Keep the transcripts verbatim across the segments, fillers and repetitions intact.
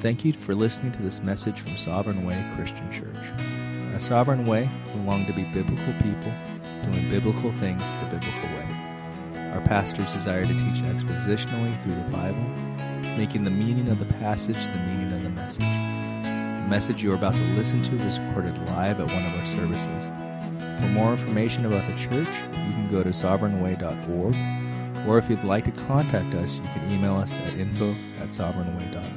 Thank you for listening to this message from Sovereign Way Christian Church. At Sovereign Way, we long to be biblical people, doing biblical things the biblical way. Our pastors desire to teach expositionally through the Bible, making the meaning of the passage the meaning of the message. The message you are about to listen to was recorded live at one of our services. For more information about the church, you can go to sovereign way dot org, or if you'd like to contact us, you can email us at info at sovereign way dot org.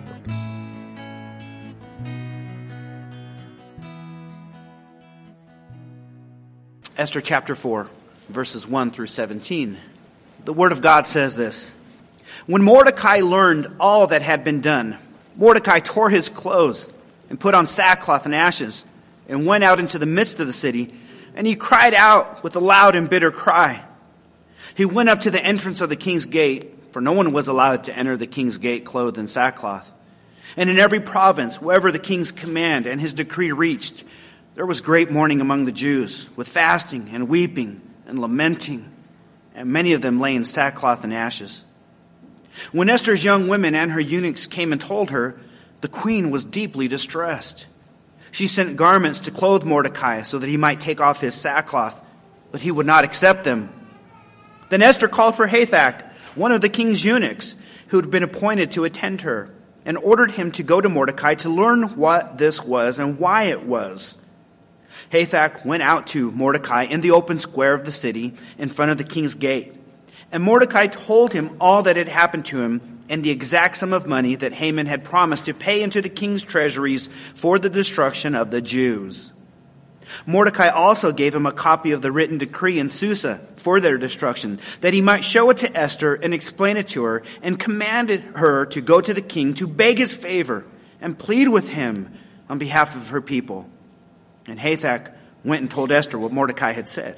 Esther chapter four, verses one through seventeen. The Word of God says this: When Mordecai learned all that had been done, Mordecai tore his clothes and put on sackcloth and ashes and went out into the midst of the city, and he cried out with a loud and bitter cry. He went up to the entrance of the king's gate, for no one was allowed to enter the king's gate clothed in sackcloth. And in every province, wherever the king's command and his decree reached, there was great mourning among the Jews, with fasting and weeping and lamenting, and many of them lay in sackcloth and ashes. When Esther's young women and her eunuchs came and told her, the queen was deeply distressed. She sent garments to clothe Mordecai so that he might take off his sackcloth, but he would not accept them. Then Esther called for Hathach, one of the king's eunuchs, who had been appointed to attend her, and ordered him to go to Mordecai to learn what this was and why it was. Hathach went out to Mordecai in the open square of the city in front of the king's gate. And Mordecai told him all that had happened to him and the exact sum of money that Haman had promised to pay into the king's treasuries for the destruction of the Jews. Mordecai also gave him a copy of the written decree in Susa for their destruction, that he might show it to Esther and explain it to her, and commanded her to go to the king to beg his favor and plead with him on behalf of her people. And Hathach went and told Esther what Mordecai had said.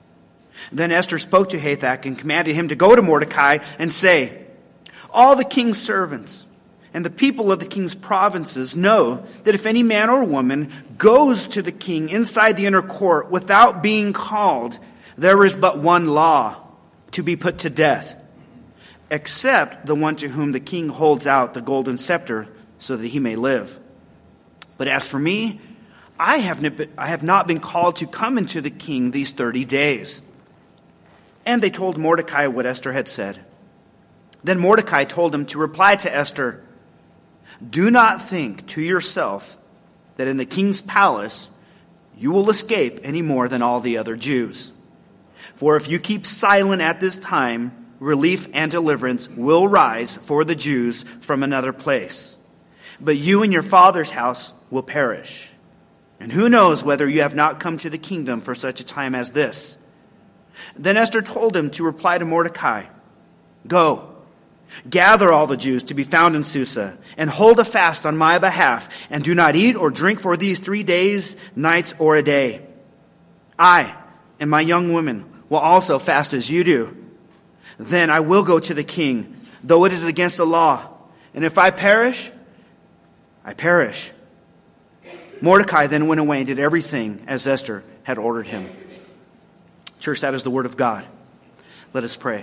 Then Esther spoke to Hathach and commanded him to go to Mordecai and say, All the king's servants and the people of the king's provinces know that if any man or woman goes to the king inside the inner court without being called, there is but one law, to be put to death, except the one to whom the king holds out the golden scepter so that he may live. But as for me, I have, I have not been called to come into the king these thirty days. And they told Mordecai what Esther had said. Then Mordecai told him to reply to Esther, Do not think to yourself that in the king's palace you will escape any more than all the other Jews. For if you keep silent at this time, relief and deliverance will rise for the Jews from another place. But you and your father's house will perish. And who knows whether you have not come to the kingdom for such a time as this? Then Esther told him to reply to Mordecai, Go, gather all the Jews to be found in Susa, and hold a fast on my behalf, and do not eat or drink for these three days, nights, or a day. I and my young women will also fast as you do. Then I will go to the king, though it is against the law. And if I perish, I perish. Mordecai then went away and did everything as Esther had ordered him. Church, that is the word of God. Let us pray.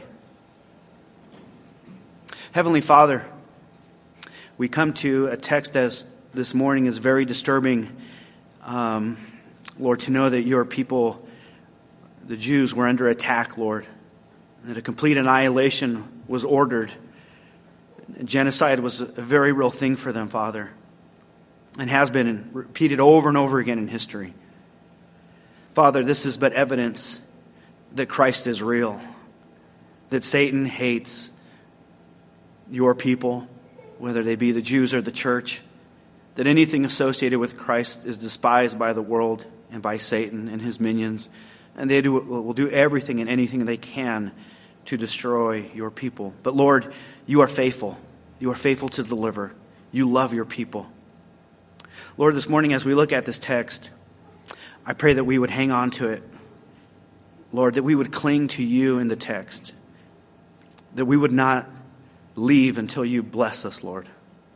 Heavenly Father, we come to a text that this morning is very disturbing. Um, Lord, to know that your people, the Jews, were under attack, Lord, and that a complete annihilation was ordered. Genocide was a very real thing for them, Father, and has been repeated over and over again in history. Father, this is but evidence that Christ is real, that Satan hates your people, whether they be the Jews or the church, that anything associated with Christ is despised by the world and by Satan and his minions, and they do, will do everything and anything they can to destroy your people. But Lord, you are faithful. You are faithful to deliver. You love your people. Lord, this morning as we look at this text, I pray that we would hang on to it. Lord, that we would cling to you in the text. That we would not leave until you bless us, Lord.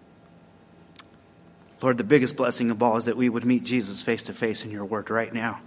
Lord, the biggest blessing of all is that we would meet Jesus face to face in your word right now.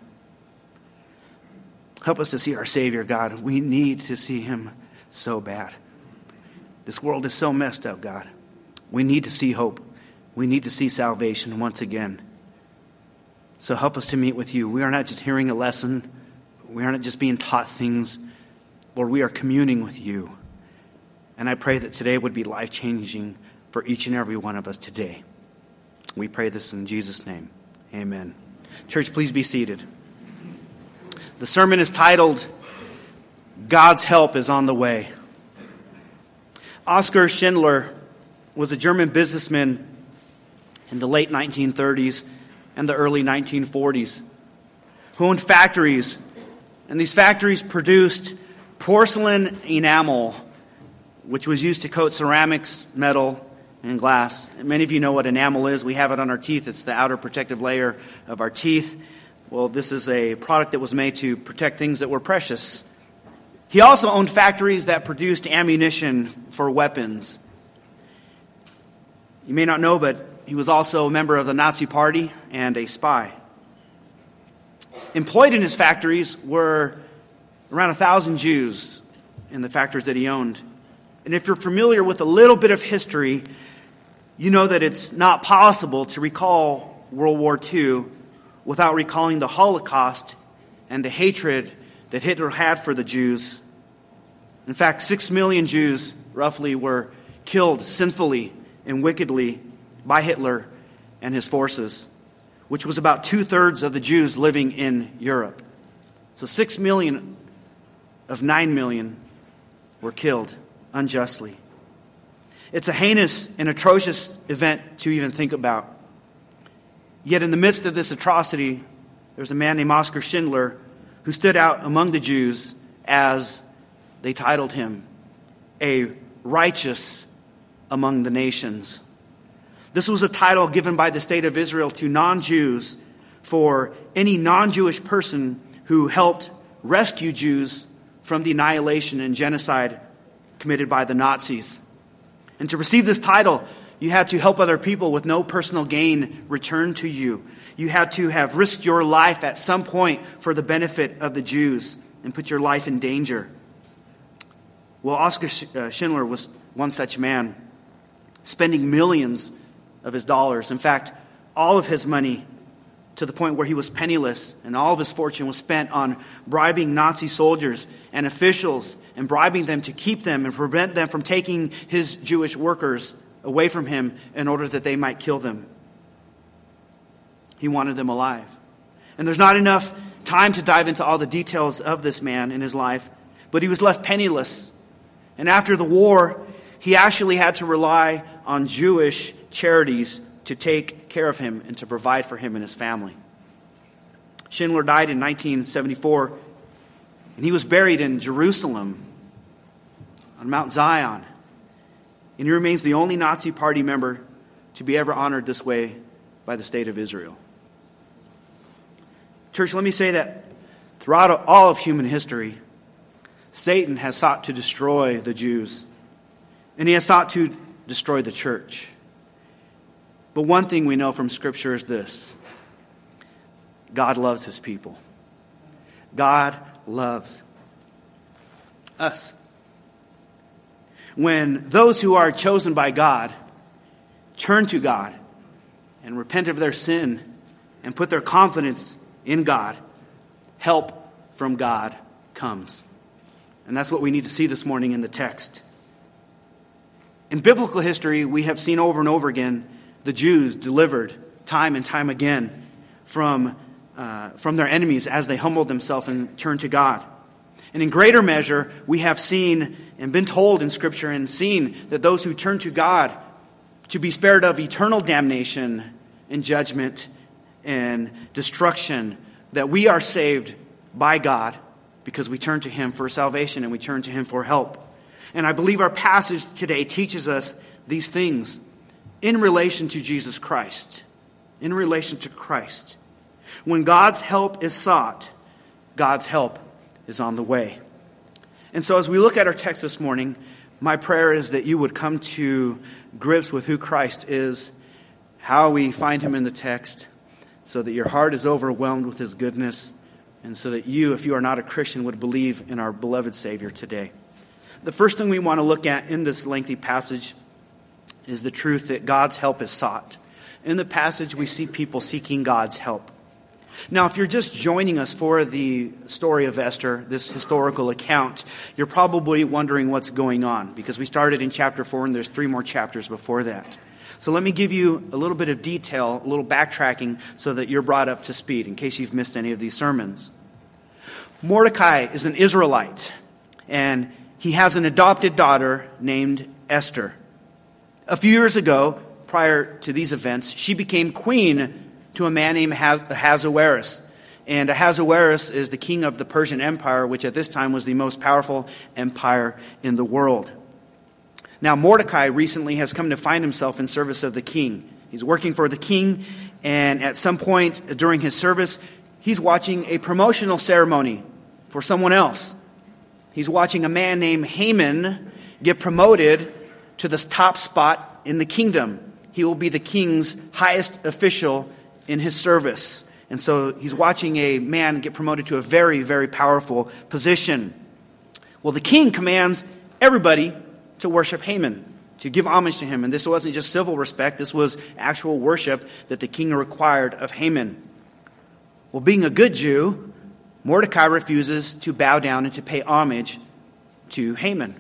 Help us to see our Savior, God. We need to see him so bad. This world is so messed up, God. We need to see hope. We need to see salvation once again. So help us to meet with you. We are not just hearing a lesson. We are not just being taught things. Lord, we are communing with you. And I pray that today would be life-changing for each and every one of us today. We pray this in Jesus' name. Amen. Church, please be seated. The sermon is titled, God's Help is on the Way. Oskar Schindler was a German businessman in the late nineteen thirties and the early nineteen forties who owned factories. And these factories produced porcelain enamel, which was used to coat ceramics, metal, and glass. And many of you know what enamel is. We have it on our teeth. It's the outer protective layer of our teeth. Well, this is a product that was made to protect things that were precious. He also owned factories that produced ammunition for weapons. You may not know, but he was also a member of the Nazi Party and a spy. Employed in his factories were around a thousand Jews in the factories that he owned. And if you're familiar with a little bit of history, you know that it's not possible to recall World War Two without recalling the Holocaust and the hatred that Hitler had for the Jews. In fact, six million Jews, roughly, were killed sinfully and wickedly by Hitler and his forces, which was about two-thirds of the Jews living in Europe. So six million of nine million were killed unjustly. It's a heinous and atrocious event to even think about. Yet in the midst of this atrocity, there was a man named Oskar Schindler who stood out among the Jews as they titled him, a righteous among the nations. This was a title given by the state of Israel to non-Jews for any non-Jewish person who helped rescue Jews from the annihilation and genocide committed by the Nazis. And to receive this title, you had to help other people with no personal gain return to you. You had to have risked your life at some point for the benefit of the Jews and put your life in danger. Well, Oskar Schindler was one such man, spending millions of his dollars. In fact, all of his money, to the point where he was penniless, and all of his fortune was spent on bribing Nazi soldiers and officials and bribing them to keep them and prevent them from taking his Jewish workers away from him in order that they might kill them. He wanted them alive. And there's not enough time to dive into all the details of this man in his life, but he was left penniless. And after the war, he actually had to rely on Jewish charities to take care of him and to provide for him and his family. Schindler died in nineteen seventy-four, and he was buried in Jerusalem on Mount Zion. And he remains the only Nazi Party member to be ever honored this way by the state of Israel. Church, let me say that throughout all of human history, Satan has sought to destroy the Jews, and he has sought to destroy the church. But one thing we know from Scripture is this: God loves his people. God loves us. When those who are chosen by God turn to God and repent of their sin and put their confidence in God, help from God comes. And that's what we need to see this morning in the text. In biblical history, we have seen over and over again the Jews delivered time and time again from, uh, from their enemies as they humbled themselves and turned to God. And in greater measure, we have seen and been told in Scripture and seen that those who turn to God to be spared of eternal damnation and judgment and destruction, that we are saved by God because we turn to him for salvation and we turn to him for help. And I believe our passage today teaches us these things in relation to Jesus Christ. In relation to Christ. When God's help is sought, God's help is on the way. And so as we look at our text this morning, my prayer is that you would come to grips with who Christ is, how we find him in the text, so that your heart is overwhelmed with his goodness, and so that you, if you are not a Christian, would believe in our beloved Savior today. The first thing we want to look at in this lengthy passage is the truth that God's help is sought. In the passage, we see people seeking God's help. Now, if you're just joining us for the story of Esther, this historical account, you're probably wondering what's going on, because we started in chapter four and there's three more chapters before that. So let me give you a little bit of detail, a little backtracking, so that you're brought up to speed in case you've missed any of these sermons. Mordecai is an Israelite, and he has an adopted daughter named Esther. A few years ago, prior to these events, she became queen to a man named Ahasuerus. And Ahasuerus is the king of the Persian Empire, which at this time was the most powerful empire in the world. Now, Mordecai recently has come to find himself in service of the king. He's working for the king, and at some point during his service, he's watching a promotional ceremony for someone else. He's watching a man named Haman get promoted to the top spot in the kingdom. He will be the king's highest official in his service. And so he's watching a man get promoted to a very, very powerful position. Well, the king commands everybody to worship Haman, to give homage to him. And this wasn't just civil respect, this was actual worship that the king required of Haman. Well, being a good Jew, Mordecai refuses to bow down and to pay homage to Haman.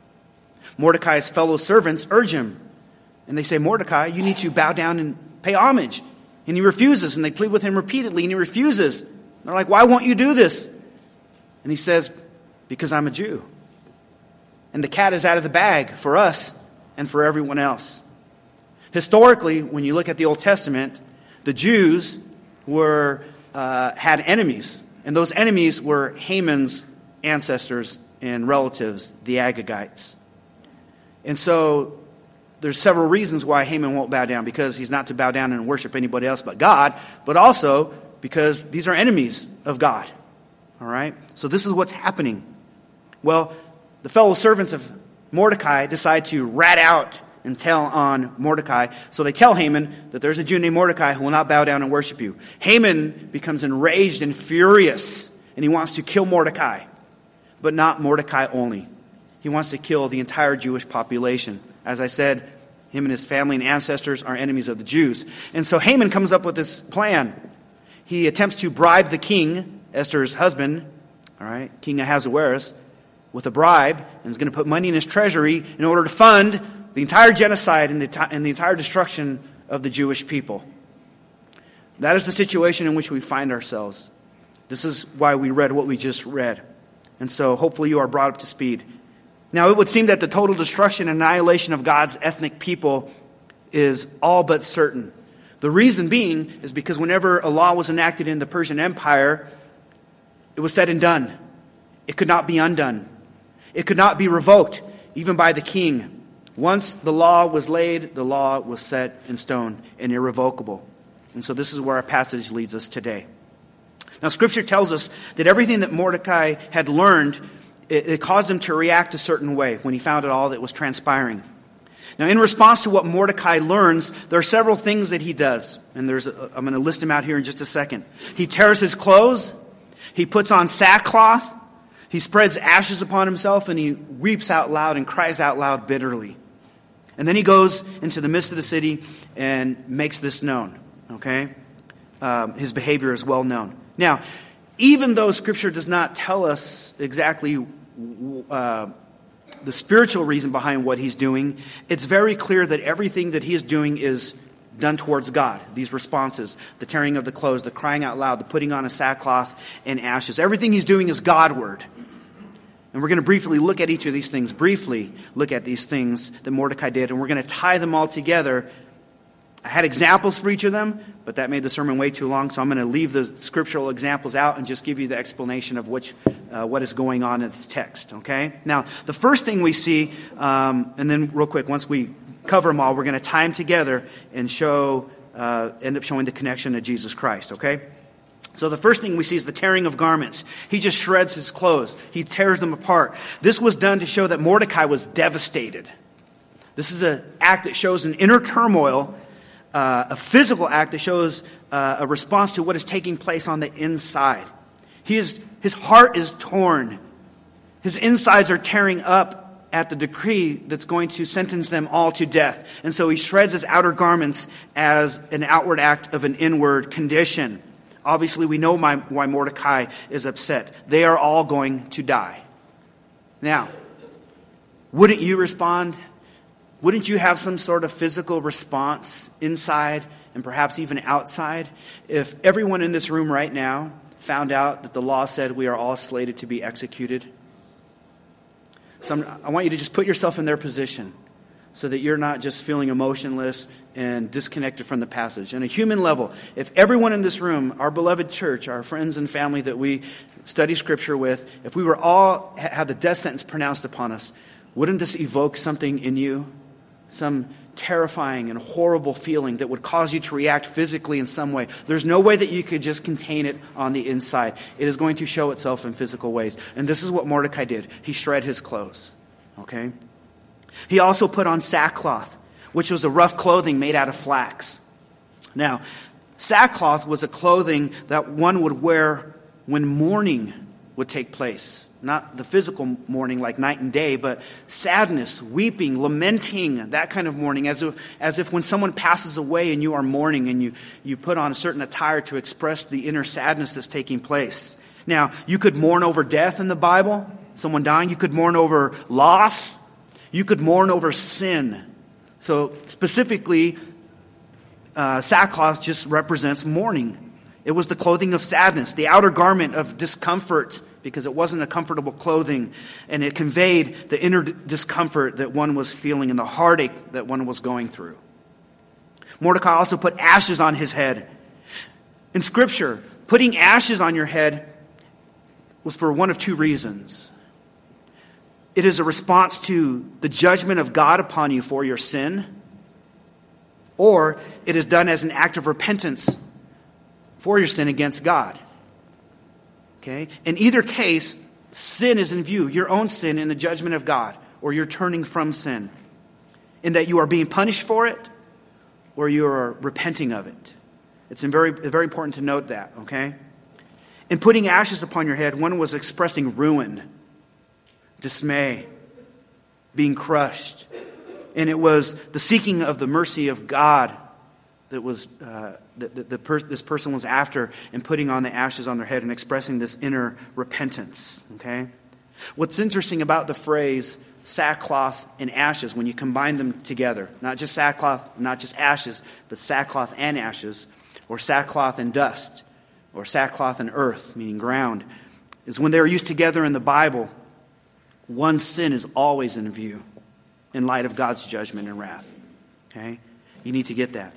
Mordecai's fellow servants urge him, and they say, Mordecai, you need to bow down and pay homage. And he refuses, and they plead with him repeatedly, and he refuses. And they're like, why won't you do this? And he says, because I'm a Jew. And the cat is out of the bag for us and for everyone else. Historically, when you look at the Old Testament, the Jews were uh, had enemies. And those enemies were Haman's ancestors and relatives, the Agagites. And so there's several reasons why Haman won't bow down, because he's not to bow down and worship anybody else but God, but also because these are enemies of God. All right? So this is what's happening. Well, the fellow servants of Mordecai decide to rat out and tell on Mordecai. So they tell Haman that there's a Jew named Mordecai who will not bow down and worship you. Haman becomes enraged and furious, and he wants to kill Mordecai, but not Mordecai only. He wants to kill the entire Jewish population. As I said, him and his family and ancestors are enemies of the Jews. And so Haman comes up with this plan. He attempts to bribe the king, Esther's husband, all right, King Ahasuerus, with a bribe, and is going to put money in his treasury in order to fund the entire genocide and the, and the entire destruction of the Jewish people. That is the situation in which we find ourselves. This is why we read what we just read. And so hopefully you are brought up to speed. Now, it would seem that the total destruction and annihilation of God's ethnic people is all but certain. The reason being is because whenever a law was enacted in the Persian Empire, it was said and done. It could not be undone. It could not be revoked, even by the king. Once the law was laid, the law was set in stone and irrevocable. And so this is where our passage leads us today. Now, Scripture tells us that everything that Mordecai had learned, it, it caused him to react a certain way when he found out all that was transpiring. Now, in response to what Mordecai learns, there are several things that he does. And there's a, I'm going to list them out here in just a second. He tears his clothes. He puts on sackcloth. He spreads ashes upon himself, and he weeps out loud and cries out loud bitterly. And then he goes into the midst of the city and makes this known. Okay? Um, his behavior is well known. Now, even though Scripture does not tell us exactly uh, the spiritual reason behind what he's doing, it's very clear that everything that he is doing is done towards God. These responses, the tearing of the clothes, the crying out loud, the putting on a sackcloth and ashes. Everything he's doing is Godward. And we're going to briefly look at each of these things, briefly look at these things that Mordecai did, and we're going to tie them all together. I had examples for each of them, but that made the sermon way too long, so I'm going to leave the scriptural examples out and just give you the explanation of which uh, what is going on in this text, okay? Now, the first thing we see, um, and then real quick, once we cover them all, we're going to tie them together and show, uh, end up showing the connection to Jesus Christ, okay? So the first thing we see is the tearing of garments. He just shreds his clothes. He tears them apart. This was done to show that Mordecai was devastated. This is an act that shows an inner turmoil, uh, a physical act that shows uh, a response to what is taking place on the inside. He is, his heart is torn. His insides are tearing up at the decree that's going to sentence them all to death. And so he shreds his outer garments as an outward act of an inward condition. Obviously, we know my, why Mordecai is upset. They are all going to die. Now, wouldn't you respond? Wouldn't you have some sort of physical response inside and perhaps even outside if everyone in this room right now found out that the law said we are all slated to be executed? So I'm, I want you to just put yourself in their position so that you're not just feeling emotionless and disconnected from the passage. On a human level, if everyone in this room, our beloved church, our friends and family that we study Scripture with, if we were all had the death sentence pronounced upon us, wouldn't this evoke something in you? Some terrifying and horrible feeling that would cause you to react physically in some way. There's no way that you could just contain it on the inside. It is going to show itself in physical ways. And this is what Mordecai did. He shred his clothes. Okay? He also put on sackcloth, which was a rough clothing made out of flax. Now, sackcloth was a clothing that one would wear when mourning would take place. Not the physical mourning like night and day, but sadness, weeping, lamenting, that kind of mourning. As if, as if when someone passes away and you are mourning and you, you put on a certain attire to express the inner sadness that's taking place. Now, you could mourn over death in the Bible, someone dying. You could mourn over loss. You could mourn over sin. So specifically, uh, sackcloth just represents mourning. It was the clothing of sadness, the outer garment of discomfort, because it wasn't a comfortable clothing, and it conveyed the inner discomfort that one was feeling and the heartache that one was going through. Mordecai also put ashes on his head. In Scripture, putting ashes on your head was for one of two reasons. It is a response to the judgment of God upon you for your sin, or it is done as an act of repentance for your sin against God. Okay? In either case, sin is in view, your own sin in the judgment of God, or you're turning from sin, in that you are being punished for it, or you are repenting of it. It's very, very important to note that, okay? In putting ashes upon your head, one was expressing ruin, dismay, being crushed. And it was the seeking of the mercy of God that was uh, that the, the per- this person was after, and putting on the ashes on their head and expressing this inner repentance. Okay, what's interesting about the phrase sackcloth and ashes, when you combine them together, not just sackcloth, not just ashes, but sackcloth and ashes, or sackcloth and dust, or sackcloth and earth, meaning ground, is when they are used together in the Bible, one sin is always in view in light of God's judgment and wrath. Okay, you need to get that.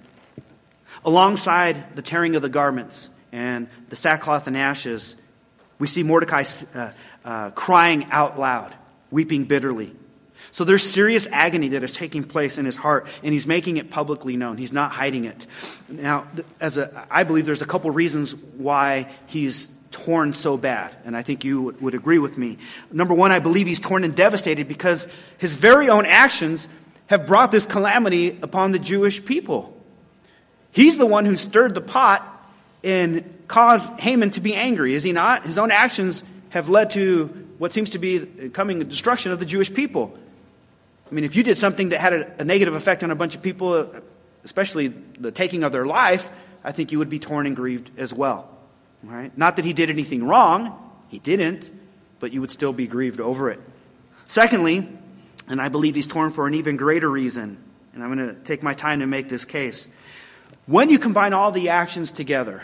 Alongside the tearing of the garments and the sackcloth and ashes, we see Mordecai uh, uh, crying out loud, weeping bitterly. So there's serious agony that is taking place in his heart, and he's making it publicly known. He's not hiding it. Now, as a, I believe there's a couple reasons why he's torn so bad, and I think you would agree with me. Number one, I believe he's torn and devastated because his very own actions have brought this calamity upon the Jewish people. He's the one who stirred the pot and caused Haman to be angry, is he not? His own actions have led to what seems to be coming the destruction of the Jewish people. I mean, if you did something that had a, a negative effect on a bunch of people, especially the taking of their life, I think you would be torn and grieved as well. Right? Not that he did anything wrong. He didn't. But you would still be grieved over it. Secondly, and I believe he's torn for an even greater reason, and I'm going to take my time to make this case. When you combine all the actions together,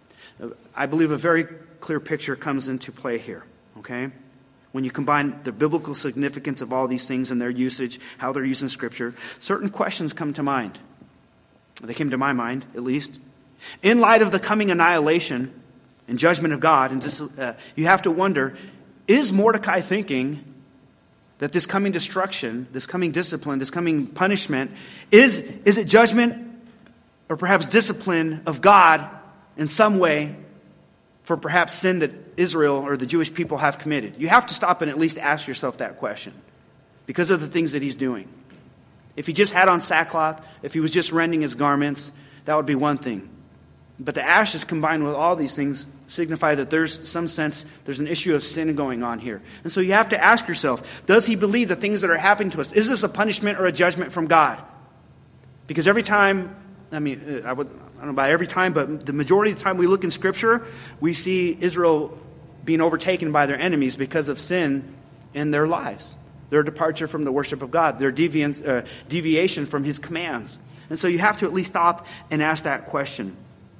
I believe a very clear picture comes into play here, okay? When you combine the biblical significance of all these things and their usage, how they're used in Scripture, certain questions come to mind. They came to my mind, at least. In light of the coming annihilation and judgment of God, and just, uh, you have to wonder, is Mordecai thinking that this coming destruction, this coming discipline, this coming punishment, is, is it judgment or perhaps discipline of God in some way for perhaps sin that Israel or the Jewish people have committed? You have to stop and at least ask yourself that question because of the things that he's doing. If he just had on sackcloth, if he was just rending his garments, that would be one thing. But the ashes combined with all these things signify that there's some sense, there's an issue of sin going on here. And so you have to ask yourself, does he believe the things that are happening to us? Is this a punishment or a judgment from God? Because every time, I mean, I, would, I don't know about every time, but the majority of the time we look in Scripture, we see Israel being overtaken by their enemies because of sin in their lives. Their departure from the worship of God, their deviance, uh, deviation from his commands. And so you have to at least stop and ask that question.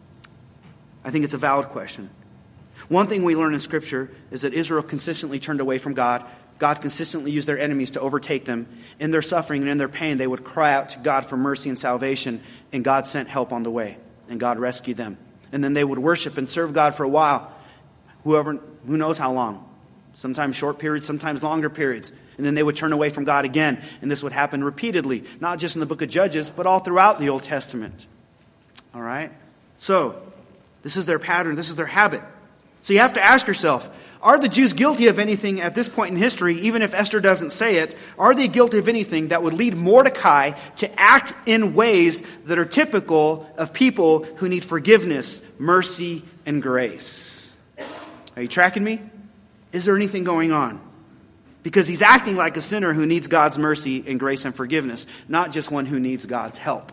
I think it's a valid question. One thing we learn in Scripture is that Israel consistently turned away from God. God consistently used their enemies to overtake them. In their suffering and in their pain, they would cry out to God for mercy and salvation, and God sent help on the way, and God rescued them. And then they would worship and serve God for a while, whoever, who knows how long. Sometimes short periods, sometimes longer periods. And then they would turn away from God again. And this would happen repeatedly, not just in the book of Judges, but all throughout the Old Testament. All right? So, this is their pattern. This is their habit. So you have to ask yourself, are the Jews guilty of anything at this point in history, even if Esther doesn't say it? Are they guilty of anything that would lead Mordecai to act in ways that are typical of people who need forgiveness, mercy, and grace? Are you tracking me? Is there anything going on? Because he's acting like a sinner who needs God's mercy and grace and forgiveness, not just one who needs God's help.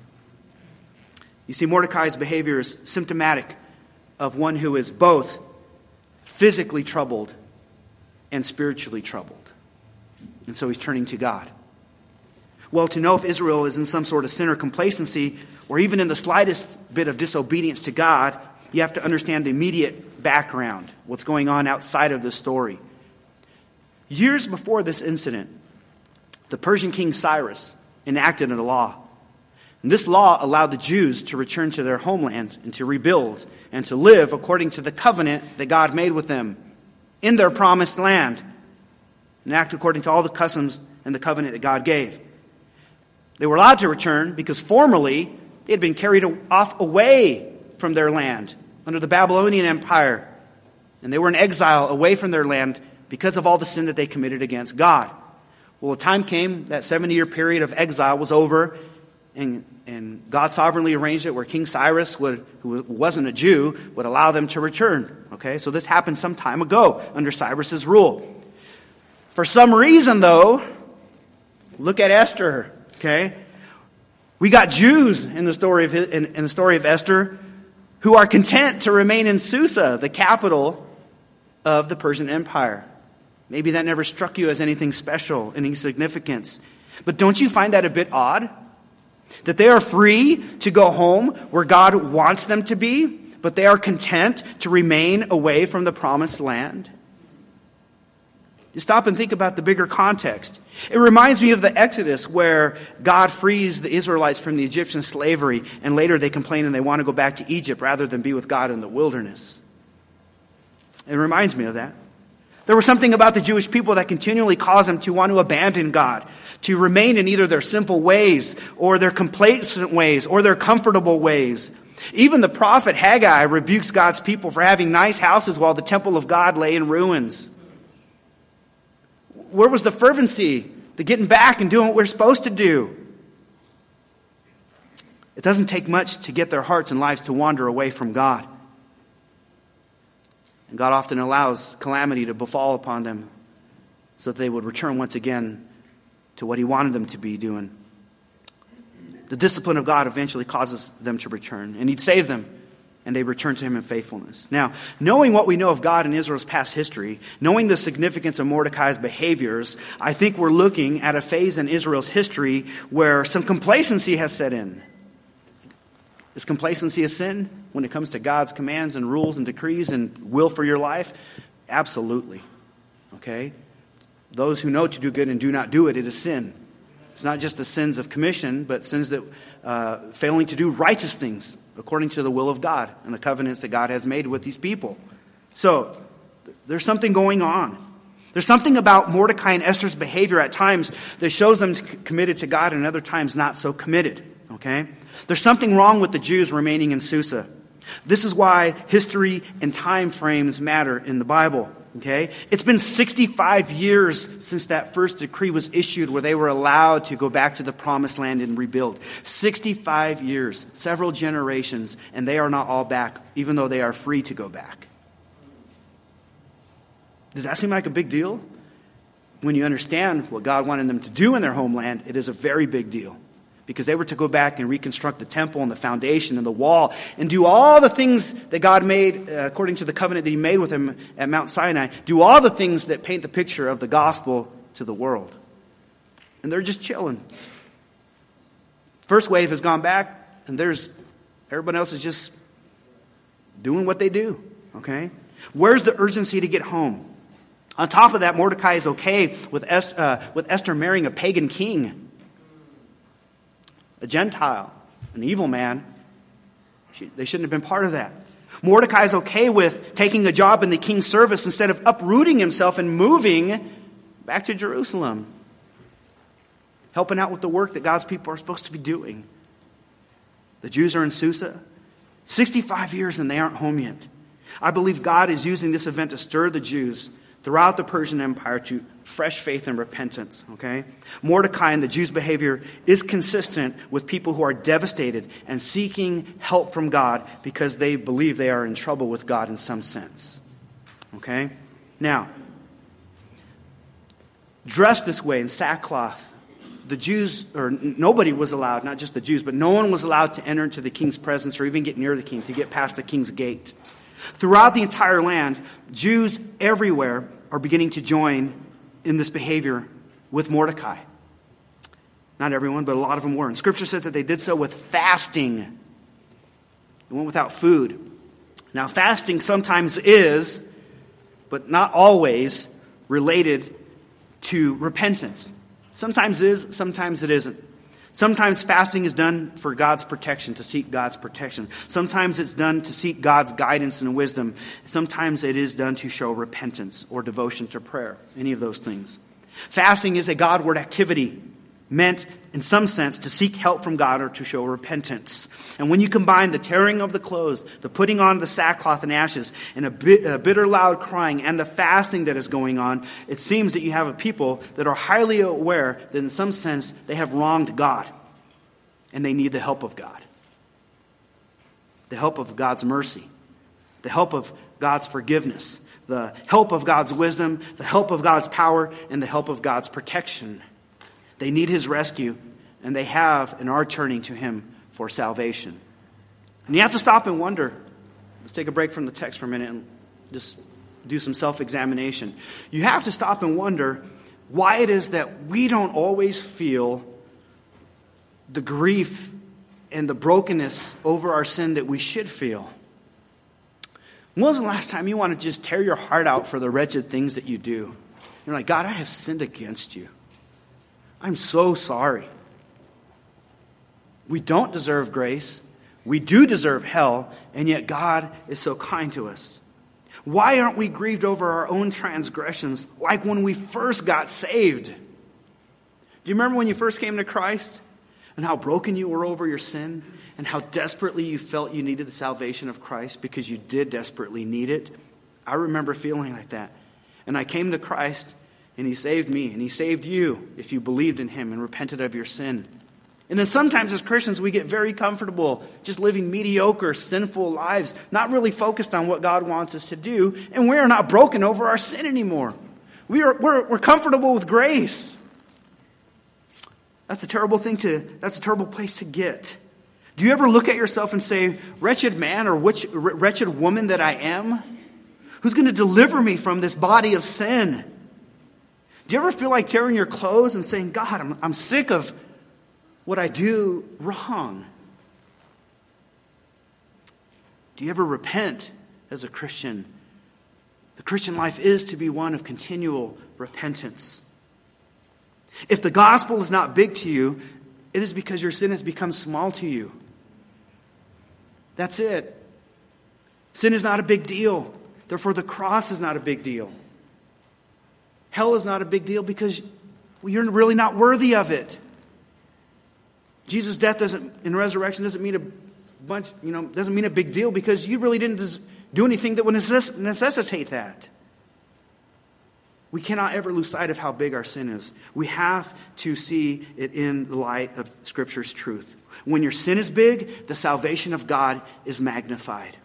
You see, Mordecai's behavior is symptomatic of one who is both physically troubled and spiritually troubled. And so he's turning to God. Well, to know if Israel is in some sort of sin or complacency, or even in the slightest bit of disobedience to God, you have to understand the immediate background, what's going on outside of the story. Years before this incident, the Persian king Cyrus enacted a law. And this law allowed the Jews to return to their homeland and to rebuild and to live according to the covenant that God made with them in their promised land and act according to all the customs and the covenant that God gave. They were allowed to return because formerly they had been carried off away from their land under the Babylonian Empire. And they were in exile away from their land because of all the sin that they committed against God. Well, a time came, that seventy-year period of exile was over, and, and God sovereignly arranged it where King Cyrus, would, who wasn't a Jew, would allow them to return. Okay, so this happened some time ago under Cyrus's rule. For some reason, though, look at Esther. Okay, we got Jews in the story of his, in, in the story of Esther who are content to remain in Susa, the capital of the Persian Empire. Maybe that never struck you as anything special, any significance. But don't you find that a bit odd? That they are free to go home where God wants them to be, but they are content to remain away from the promised land? You stop and think about the bigger context. It reminds me of the Exodus where God frees the Israelites from the Egyptian slavery, and later they complain and they want to go back to Egypt rather than be with God in the wilderness. It reminds me of that. There was something about the Jewish people that continually caused them to want to abandon God, to remain in either their simple ways or their complacent ways or their comfortable ways. Even the prophet Haggai rebukes God's people for having nice houses while the temple of God lay in ruins. Where was the fervency, the getting back and doing what we're supposed to do? It doesn't take much to get their hearts and lives to wander away from God. And God often allows calamity to befall upon them so that they would return once again to what he wanted them to be doing. The discipline of God eventually causes them to return, and he'd save them, and they return to him in faithfulness. Now, knowing what we know of God in Israel's past history, knowing the significance of Mordecai's behaviors, I think we're looking at a phase in Israel's history where some complacency has set in. Is complacency a sin when it comes to God's commands and rules and decrees and will for your life? Absolutely. Okay? Those who know to do good and do not do it, it is sin. It's not just the sins of commission, but sins that uh, failing to do righteous things according to the will of God and the covenants that God has made with these people. So, there's something going on. There's something about Mordecai and Esther's behavior at times that shows them committed to God and other times not so committed. Okay? There's something wrong with the Jews remaining in Susa. This is why history and time frames matter in the Bible. Okay? It's been sixty-five years since that first decree was issued where they were allowed to go back to the promised land and rebuild. sixty-five years, several generations, and they are not all back, even though they are free to go back. Does that seem like a big deal? When you understand what God wanted them to do in their homeland, it is a very big deal. Because they were to go back and reconstruct the temple and the foundation and the wall and do all the things that God made uh, according to the covenant that he made with them at Mount Sinai. Do all the things that paint the picture of the gospel to the world. And they're just chilling. First wave has gone back and there's everybody else is just doing what they do. Okay? Where's the urgency to get home? On top of that, Mordecai is okay with Esther, uh, with Esther marrying a pagan king. A Gentile, an evil man. She, they shouldn't have been part of that. Mordecai is okay with taking a job in the king's service instead of uprooting himself and moving back to Jerusalem. Helping out with the work that God's people are supposed to be doing. The Jews are in Susa. sixty-five years and they aren't home yet. I believe God is using this event to stir the Jews throughout the Persian Empire to fresh faith and repentance, okay? Mordecai and the Jews' behavior is consistent with people who are devastated and seeking help from God because they believe they are in trouble with God in some sense, okay? Now, dressed this way in sackcloth, the Jews, or nobody was allowed, not just the Jews, but no one was allowed to enter into the king's presence or even get near the king, to get past the king's gate. Throughout the entire land, Jews everywhere are beginning to join in this behavior with Mordecai. Not everyone, but a lot of them were. And Scripture said that they did so with fasting. They went without food. Now, fasting sometimes is, but not always, related to repentance. Sometimes it is, sometimes it isn't. Sometimes fasting is done for God's protection, to seek God's protection. Sometimes it's done to seek God's guidance and wisdom. Sometimes it is done to show repentance or devotion to prayer, any of those things. Fasting is a Godward activity meant, in some sense, to seek help from God or to show repentance. And when you combine the tearing of the clothes, the putting on the sackcloth and ashes, and a, bit, a bitter loud crying, and the fasting that is going on, it seems that you have a people that are highly aware that in some sense they have wronged God. And they need the help of God. The help of God's mercy. The help of God's forgiveness. The help of God's wisdom. The help of God's power. And the help of God's protection. They need his rescue, and they have and are turning to him for salvation. And you have to stop and wonder. Let's take a break from the text for a minute and just do some self-examination. You have to stop and wonder why it is that we don't always feel the grief and the brokenness over our sin that we should feel. When was the last time you want to just tear your heart out for the wretched things that you do? You're like, God, I have sinned against you. I'm so sorry. We don't deserve grace. We do deserve hell, and yet God is so kind to us. Why aren't we grieved over our own transgressions like when we first got saved? Do you remember when you first came to Christ and how broken you were over your sin and how desperately you felt you needed the salvation of Christ because you did desperately need it? I remember feeling like that. And I came to Christ, and he saved me, and he saved you if you believed in him and repented of your sin. And then sometimes as Christians, we get very comfortable just living mediocre, sinful lives, not really focused on what God wants us to do, and we are not broken over our sin anymore. We are, we're, we're comfortable with grace. That's a terrible thing to, that's a terrible place to get. Do you ever look at yourself and say, wretched man or which, wretched woman that I am? Who's going to deliver me from this body of sin? Do you ever feel like tearing your clothes and saying, God, I'm, I'm sick of what I do wrong? Do you ever repent as a Christian? The Christian life is to be one of continual repentance. If the gospel is not big to you, it is because your sin has become small to you. That's it. Sin is not a big deal. Therefore, the cross is not a big deal. Hell is not a big deal because you're really not worthy of it. Jesus' death doesn't, and resurrection doesn't mean a bunch, you know, doesn't mean a big deal because you really didn't do anything that would necess- necessitate that. We cannot ever lose sight of how big our sin is. We have to see it in the light of Scripture's truth. When your sin is big, the salvation of God is magnified.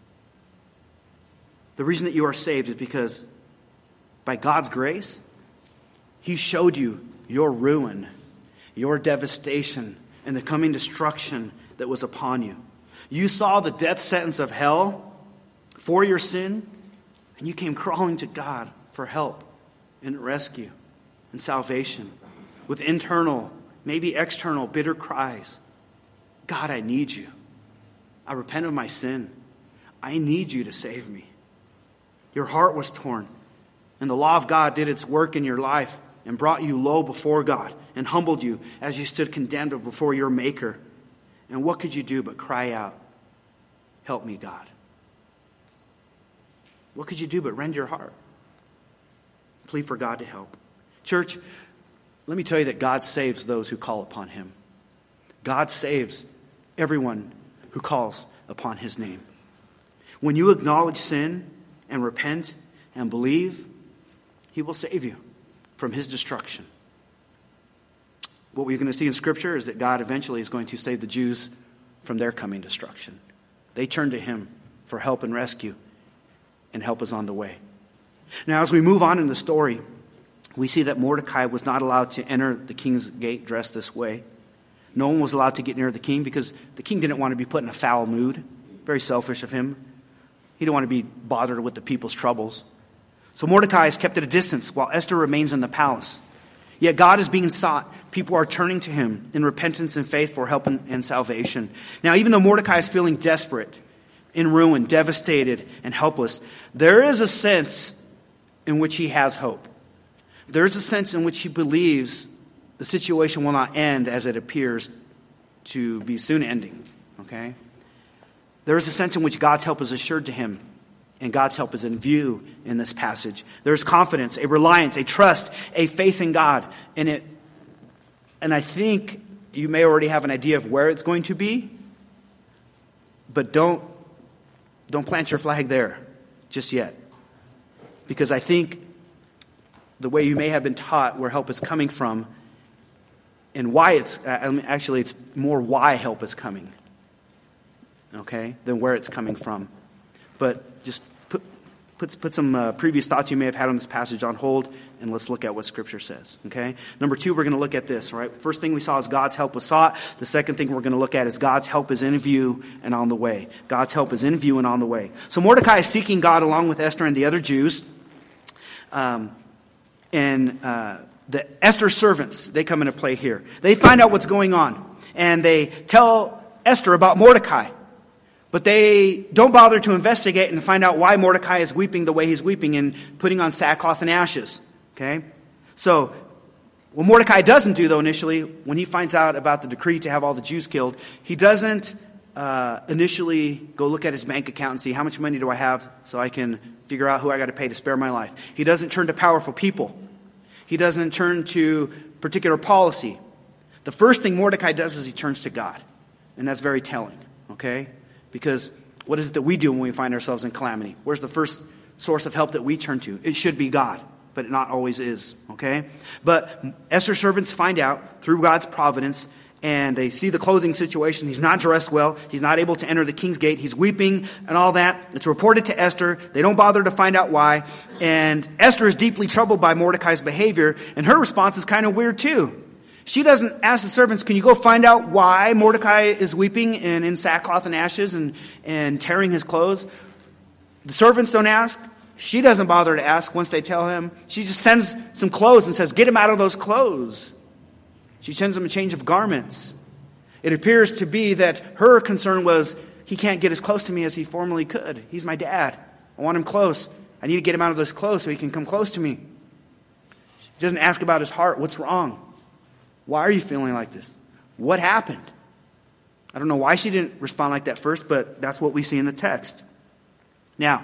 The reason that you are saved is because by God's grace, He showed you your ruin, your devastation, and the coming destruction that was upon you. You saw the death sentence of hell for your sin, and you came crawling to God for help and rescue and salvation with internal, maybe external, bitter cries. God, I need you. I repent of my sin. I need you to save me. Your heart was torn, and the law of God did its work in your life and brought you low before God and humbled you as you stood condemned before your Maker. And what could you do but cry out, help me, God? What could you do but rend your heart? Plead for God to help. Church, let me tell you that God saves those who call upon Him. God saves everyone who calls upon His name. When you acknowledge sin and repent and believe, He will save you from His destruction. What we're going to see in Scripture is that God eventually is going to save the Jews from their coming destruction. They turn to Him for help and rescue, and help is on the way. Now, as we move on in the story, we see that Mordecai was not allowed to enter the king's gate dressed this way. No one was allowed to get near the king because the king didn't want to be put in a foul mood. Very selfish of him. He didn't want to be bothered with the people's troubles. So Mordecai is kept at a distance while Esther remains in the palace. Yet God is being sought. People are turning to Him in repentance and faith for help and, and salvation. Now, even though Mordecai is feeling desperate, in ruin, devastated, and helpless, there is a sense in which he has hope. There is a sense in which he believes the situation will not end as it appears to be soon ending. Okay? There is a sense in which God's help is assured to him, and God's help is in view in this passage. There's confidence, a reliance, a trust, a faith in God. And it, and I think you may already have an idea of where it's going to be, but don't, don't plant your flag there just yet. Because I think the way you may have been taught where help is coming from and why it's, actually it's more why help is coming, okay, than where it's coming from. But just put put, put some uh, previous thoughts you may have had on this passage on hold, and let's look at what Scripture says, okay? Number two, we're going to look at this, right? First thing we saw is God's help was sought. The second thing we're going to look at is God's help is in view and on the way. God's help is in view and on the way. So Mordecai is seeking God along with Esther and the other Jews. Um, and uh, the Esther servants, they come into play here. They find out what's going on, and they tell Esther about Mordecai. But they don't bother to investigate and find out why Mordecai is weeping the way he's weeping and putting on sackcloth and ashes. Okay? So, what Mordecai doesn't do, though, initially, when he finds out about the decree to have all the Jews killed, he doesn't uh, initially go look at his bank account and see how much money do I have so I can figure out who I got to pay to spare my life. He doesn't turn to powerful people. He doesn't turn to particular policy. The first thing Mordecai does is he turns to God. And that's very telling. Okay? Because what is it that we do when we find ourselves in calamity? Where's the first source of help that we turn to? It should be God, but it not always is, okay? But Esther's servants find out through God's providence, and they see the clothing situation. He's not dressed well. He's not able to enter the king's gate. He's weeping and all that. It's reported to Esther. They don't bother to find out why. And Esther is deeply troubled by Mordecai's behavior, and her response is kind of weird too. She doesn't ask the servants, can you go find out why Mordecai is weeping and in sackcloth and ashes and, and tearing his clothes? The servants don't ask. She doesn't bother to ask once they tell him. She just sends some clothes and says, get him out of those clothes. She sends him a change of garments. It appears to be that her concern was, he can't get as close to me as he formerly could. He's my dad. I want him close. I need to get him out of those clothes so he can come close to me. She doesn't ask about his heart. What's wrong? Why are you feeling like this? What happened? I don't know why she didn't respond like that first, but that's what we see in the text. Now,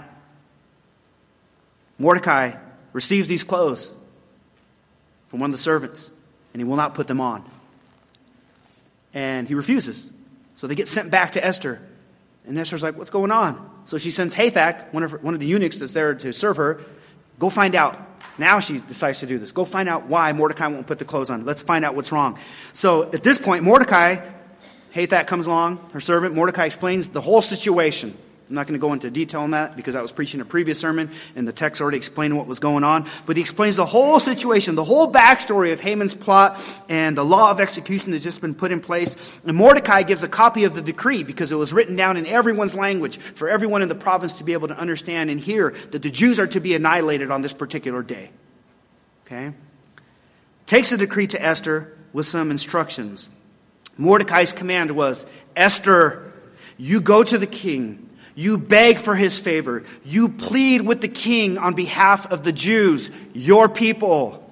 Mordecai receives these clothes from one of the servants, and he will not put them on. And he refuses. So they get sent back to Esther. And Esther's like, what's going on? So she sends Hathach, one of, her, one of the eunuchs that's there to serve her, go find out. Now she decides to do this. Go find out why Mordecai won't put the clothes on. Let's find out what's wrong. So at this point, Mordecai, Hathach comes along, her servant. Mordecai explains the whole situation. I'm not going to go into detail on that because I was preaching a previous sermon and the text already explained what was going on. But he explains the whole situation, the whole backstory of Haman's plot and the law of execution that's just been put in place. And Mordecai gives a copy of the decree because it was written down in everyone's language for everyone in the province to be able to understand and hear that the Jews are to be annihilated on this particular day. Okay? Takes the decree to Esther with some instructions. Mordecai's command was, Esther, you go to the king. You beg for his favor. You plead with the king on behalf of the Jews, your people.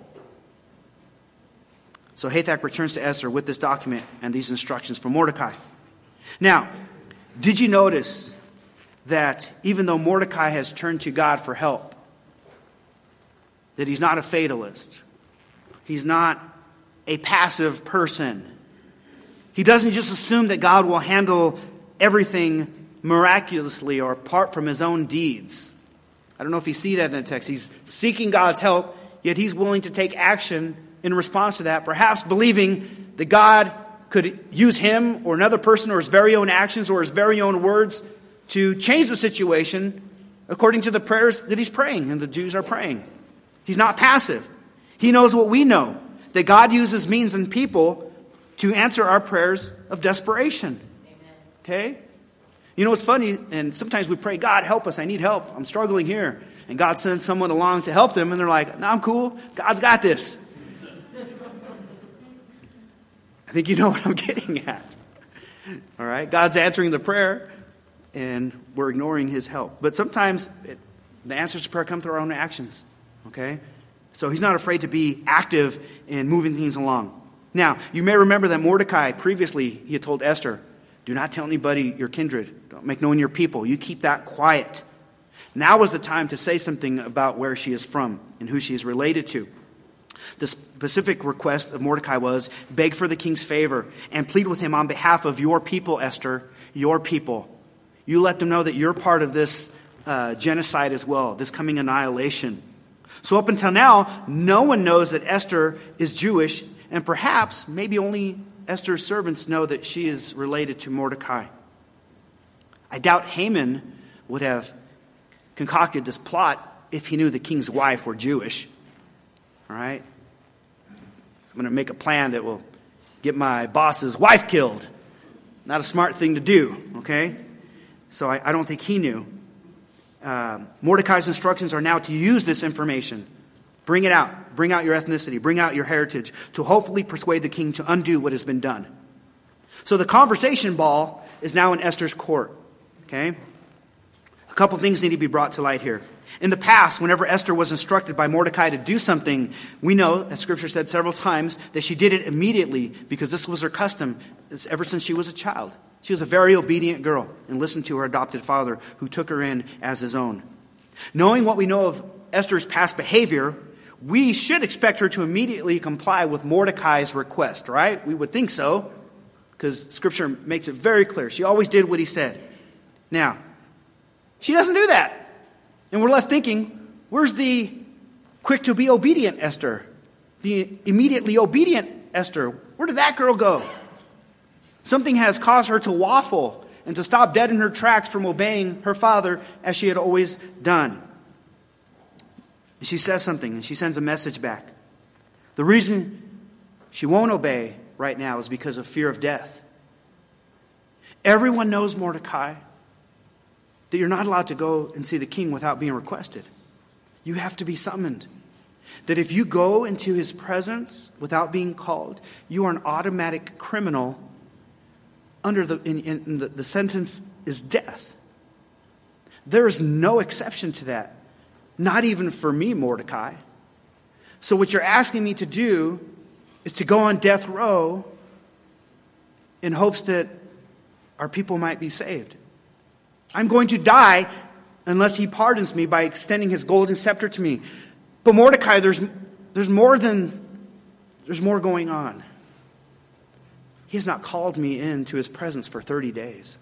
So Hathach returns to Esther with this document and these instructions from Mordecai. Now, did you notice that even though Mordecai has turned to God for help, that he's not a fatalist? He's not a passive person. He doesn't just assume that God will handle everything miraculously or apart from his own deeds. I don't know if you see that in the text. He's seeking God's help, yet he's willing to take action in response to that, perhaps believing that God could use him or another person or his very own actions or his very own words to change the situation according to the prayers that he's praying and the Jews are praying. He's not passive. He knows what we know, that God uses means and people to answer our prayers of desperation. Okay? You know what's funny? And sometimes we pray, God, help us. I need help. I'm struggling here. And God sends someone along to help them. And they're like, no, I'm cool. God's got this. I think you know what I'm getting at. All right? God's answering the prayer. And we're ignoring his help. But sometimes it, the answers to prayer come through our own actions. Okay? So he's not afraid to be active in moving things along. Now, you may remember that Mordecai, previously, he had told Esther, do not tell anybody your kindred. Don't make known your people. You keep that quiet. Now is the time to say something about where she is from and who she is related to. The specific request of Mordecai was, beg for the king's favor and plead with him on behalf of your people, Esther, your people. You let them know that you're part of this uh, genocide as well, this coming annihilation. So up until now, no one knows that Esther is Jewish, and perhaps maybe only Esther's servants know that she is related to Mordecai. I doubt Haman would have concocted this plot if he knew the king's wife were Jewish. All right? I'm going to make a plan that will get my boss's wife killed. Not a smart thing to do, okay? So I, I don't think he knew. Uh, Mordecai's instructions are now to use this information. Bring it out. Bring out your ethnicity. Bring out your heritage to hopefully persuade the king to undo what has been done. So the conversation ball is now in Esther's court. Okay? A couple things need to be brought to light here. In the past, whenever Esther was instructed by Mordecai to do something, we know, as Scripture said several times, that she did it immediately because this was her custom ever since she was a child. She was a very obedient girl and listened to her adopted father who took her in as his own. Knowing what we know of Esther's past behavior, we should expect her to immediately comply with Mordecai's request, right? We would think so, because Scripture makes it very clear. She always did what he said. Now, she doesn't do that. And we're left thinking, where's the quick to be obedient Esther? The immediately obedient Esther? Where did that girl go? Something has caused her to waffle and to stop dead in her tracks from obeying her father as she had always done. She says something and she sends a message back. The reason she won't obey right now is because of fear of death. Everyone knows, Mordecai, that you're not allowed to go and see the king without being requested. You have to be summoned. That if you go into his presence without being called, you are an automatic criminal. Under the, in, in the, the sentence is death. There is no exception to that. Not even for me, Mordecai. So what you're asking me to do is to go on death row in hopes that our people might be saved. I'm going to die unless he pardons me by extending his golden scepter to me. But Mordecai, there's, there's more than, there's more going on. He has not called me into his presence for thirty days.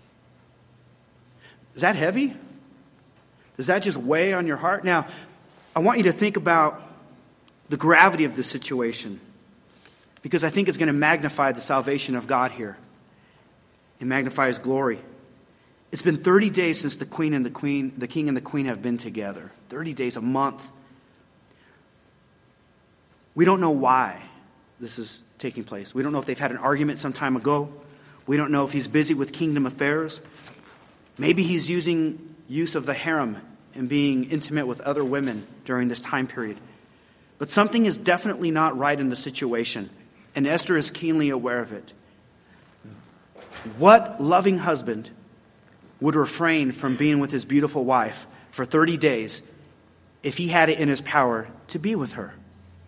Is that heavy? Does that just weigh on your heart? Now, I want you to think about the gravity of this situation, because I think it's going to magnify the salvation of God here and magnify his glory. It's been thirty days since the queen and the queen, the king and the queen have been together. thirty days, a month. We don't know why this is taking place. We don't know if they've had an argument some time ago. We don't know if he's busy with kingdom affairs. Maybe he's using use of the harem and being intimate with other women during this time period. But something is definitely not right in the situation, and Esther is keenly aware of it. What loving husband would refrain from being with his beautiful wife for thirty days if he had it in his power to be with her?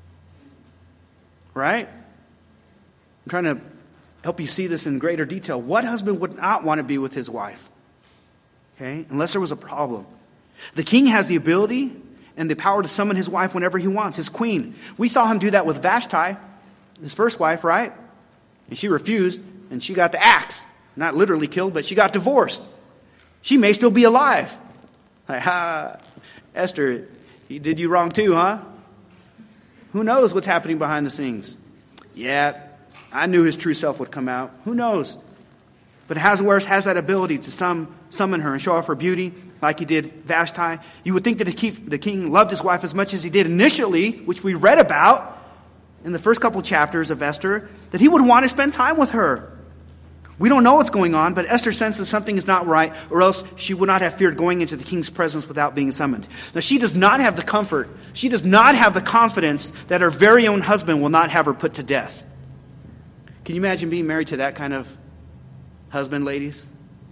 Right? I'm trying to help you see this in greater detail. What husband would not want to be with his wife? Okay? Unless there was a problem. The king has the ability and the power to summon his wife whenever he wants, his queen. We saw him do that with Vashti, his first wife, right? And she refused, and she got the axe. Not literally killed, but she got divorced. She may still be alive. Like, ha, Esther, he did you wrong too, huh? Who knows what's happening behind the scenes? Yeah, I knew his true self would come out. Who knows? But Ahasuerus has that ability to sum, summon her and show off her beauty like he did Vashti. You would think that the king loved his wife as much as he did initially, which we read about in the first couple chapters of Esther, that he would want to spend time with her. We don't know what's going on, but Esther senses something is not right, or else she would not have feared going into the king's presence without being summoned. Now, she does not have the comfort, she does not have the confidence that her very own husband will not have her put to death. Can you imagine being married to that kind of husband, ladies?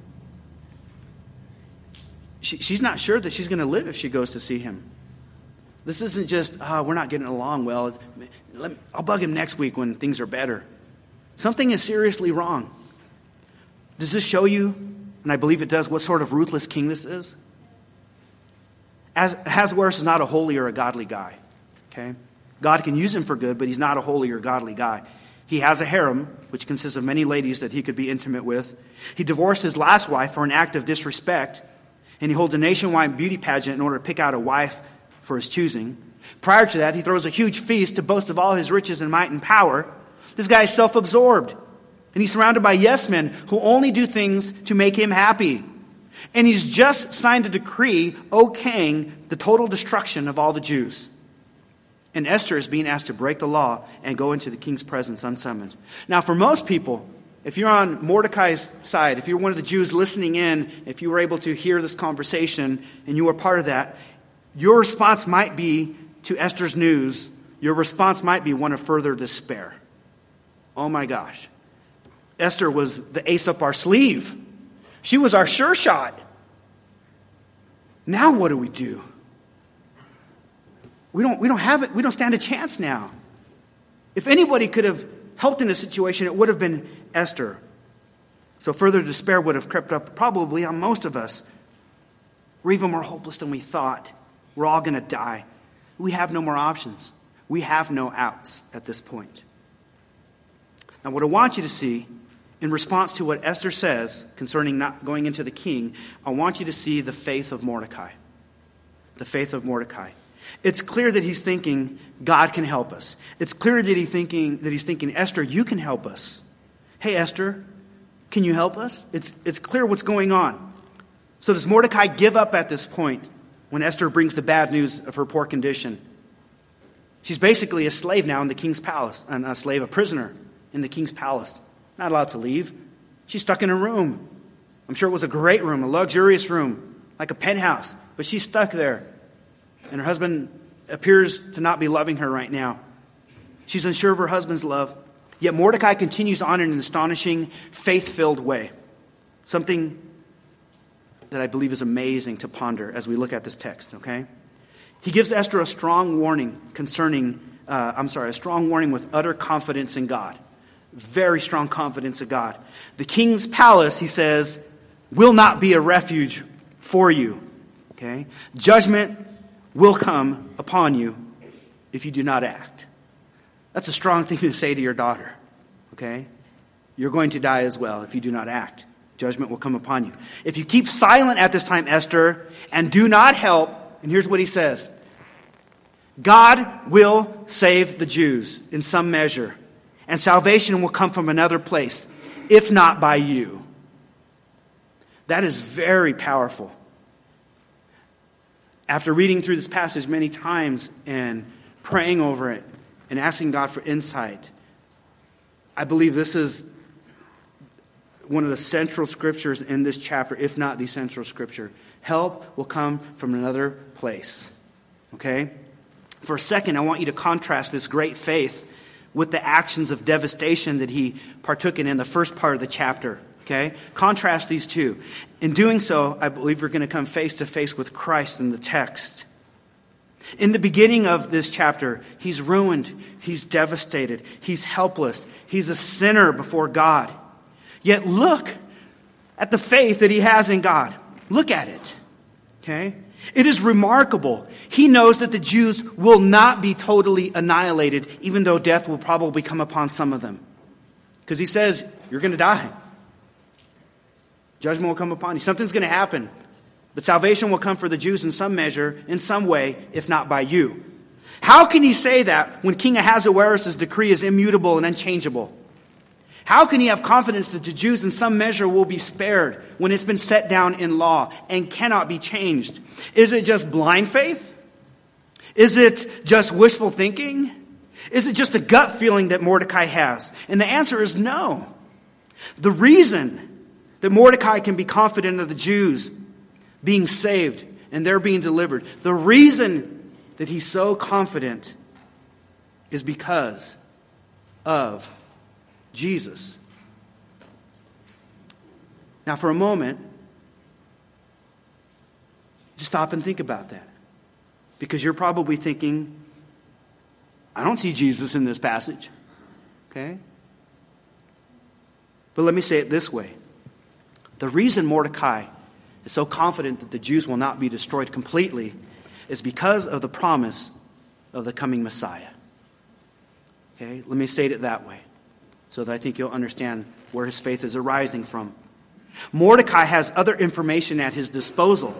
She, she's not sure that she's going to live if she goes to see him. This isn't just, oh, we're not getting along well. Let me, I'll bug him next week when things are better. Something is seriously wrong. Does this show you, and I believe it does, what sort of ruthless king this is? As Ahasuerus is not a holy or a godly guy. Okay? God can use him for good, but he's not a holy or godly guy. He has a harem, which consists of many ladies that he could be intimate with. He divorced his last wife for an act of disrespect, and he holds a nationwide beauty pageant in order to pick out a wife for his choosing. Prior to that, he throws a huge feast to boast of all his riches and might and power. This guy is self-absorbed. And he's surrounded by yes men who only do things to make him happy. And he's just signed a decree okaying the total destruction of all the Jews. And Esther is being asked to break the law and go into the king's presence unsummoned. Now, for most people, if you're on Mordecai's side, if you're one of the Jews listening in, if you were able to hear this conversation and you were part of that, your response might be to Esther's news, your response might be one of further despair. Oh my gosh. Esther was the ace up our sleeve. She was our sure shot. Now what do we do? We don't, we don't have it. We don't stand a chance now. If anybody could have helped in this situation, it would have been Esther. So further despair would have crept up probably on most of us. We're even more hopeless than we thought. We're all going to die. We have no more options. We have no outs at this point. Now what I want you to see, in response to what Esther says concerning not going into the king, I want you to see the faith of Mordecai. The faith of Mordecai. It's clear that he's thinking, God can help us. It's clear that, he thinking, that he's thinking, Esther, you can help us. Hey, Esther, can you help us? It's, it's clear what's going on. So does Mordecai give up at this point when Esther brings the bad news of her poor condition? She's basically a slave now in the king's palace. And a slave, a prisoner in the king's palace. Not allowed to leave. She's stuck in a room. I'm sure it was a great room, a luxurious room, like a penthouse. But she's stuck there. And her husband appears to not be loving her right now. She's unsure of her husband's love. Yet Mordecai continues on in an astonishing, faith-filled way. Something that I believe is amazing to ponder as we look at this text, okay? He gives Esther a strong warning concerning, uh, I'm sorry, a strong warning with utter confidence in God. Very strong confidence in God. The king's palace, he says, will not be a refuge for you. Okay? Judgment will come upon you if you do not act. That's a strong thing to say to your daughter. Okay? You're going to die as well if you do not act. Judgment will come upon you. If you keep silent at this time, Esther, and do not help, and here's what he says, God will save the Jews in some measure, and salvation will come from another place, if not by you. That is very powerful. After reading through this passage many times and praying over it and asking God for insight, I believe this is one of the central scriptures in this chapter, if not the central scripture. Help will come from another place. Okay? For a second, I want you to contrast this great faith with the actions of devastation that he partook in in the first part of the chapter. Okay? Contrast these two. In doing so, I believe we're going to come face to face with Christ in the text. In the beginning of this chapter, he's ruined, he's devastated, he's helpless, he's a sinner before God. Yet look at the faith that he has in God. Look at it. Okay? It is remarkable. He knows that the Jews will not be totally annihilated, even though death will probably come upon some of them. Because he says, you're going to die. Judgment will come upon you. Something's going to happen. But salvation will come for the Jews in some measure, in some way, if not by you. How can he say that when King Ahasuerus' decree is immutable and unchangeable? How can he have confidence that the Jews in some measure will be spared when it's been set down in law and cannot be changed? Is it just blind faith? Is it just wishful thinking? Is it just a gut feeling that Mordecai has? And the answer is no. The reason that Mordecai can be confident of the Jews being saved and they're being delivered, the reason that he's so confident is because of Jesus. Now, for a moment, just stop and think about that. Because you're probably thinking, I don't see Jesus in this passage. Okay? But let me say it this way. The reason Mordecai is so confident that the Jews will not be destroyed completely is because of the promise of the coming Messiah. Okay? Let me state it that way, so that I think you'll understand where his faith is arising from. Mordecai has other information at his disposal.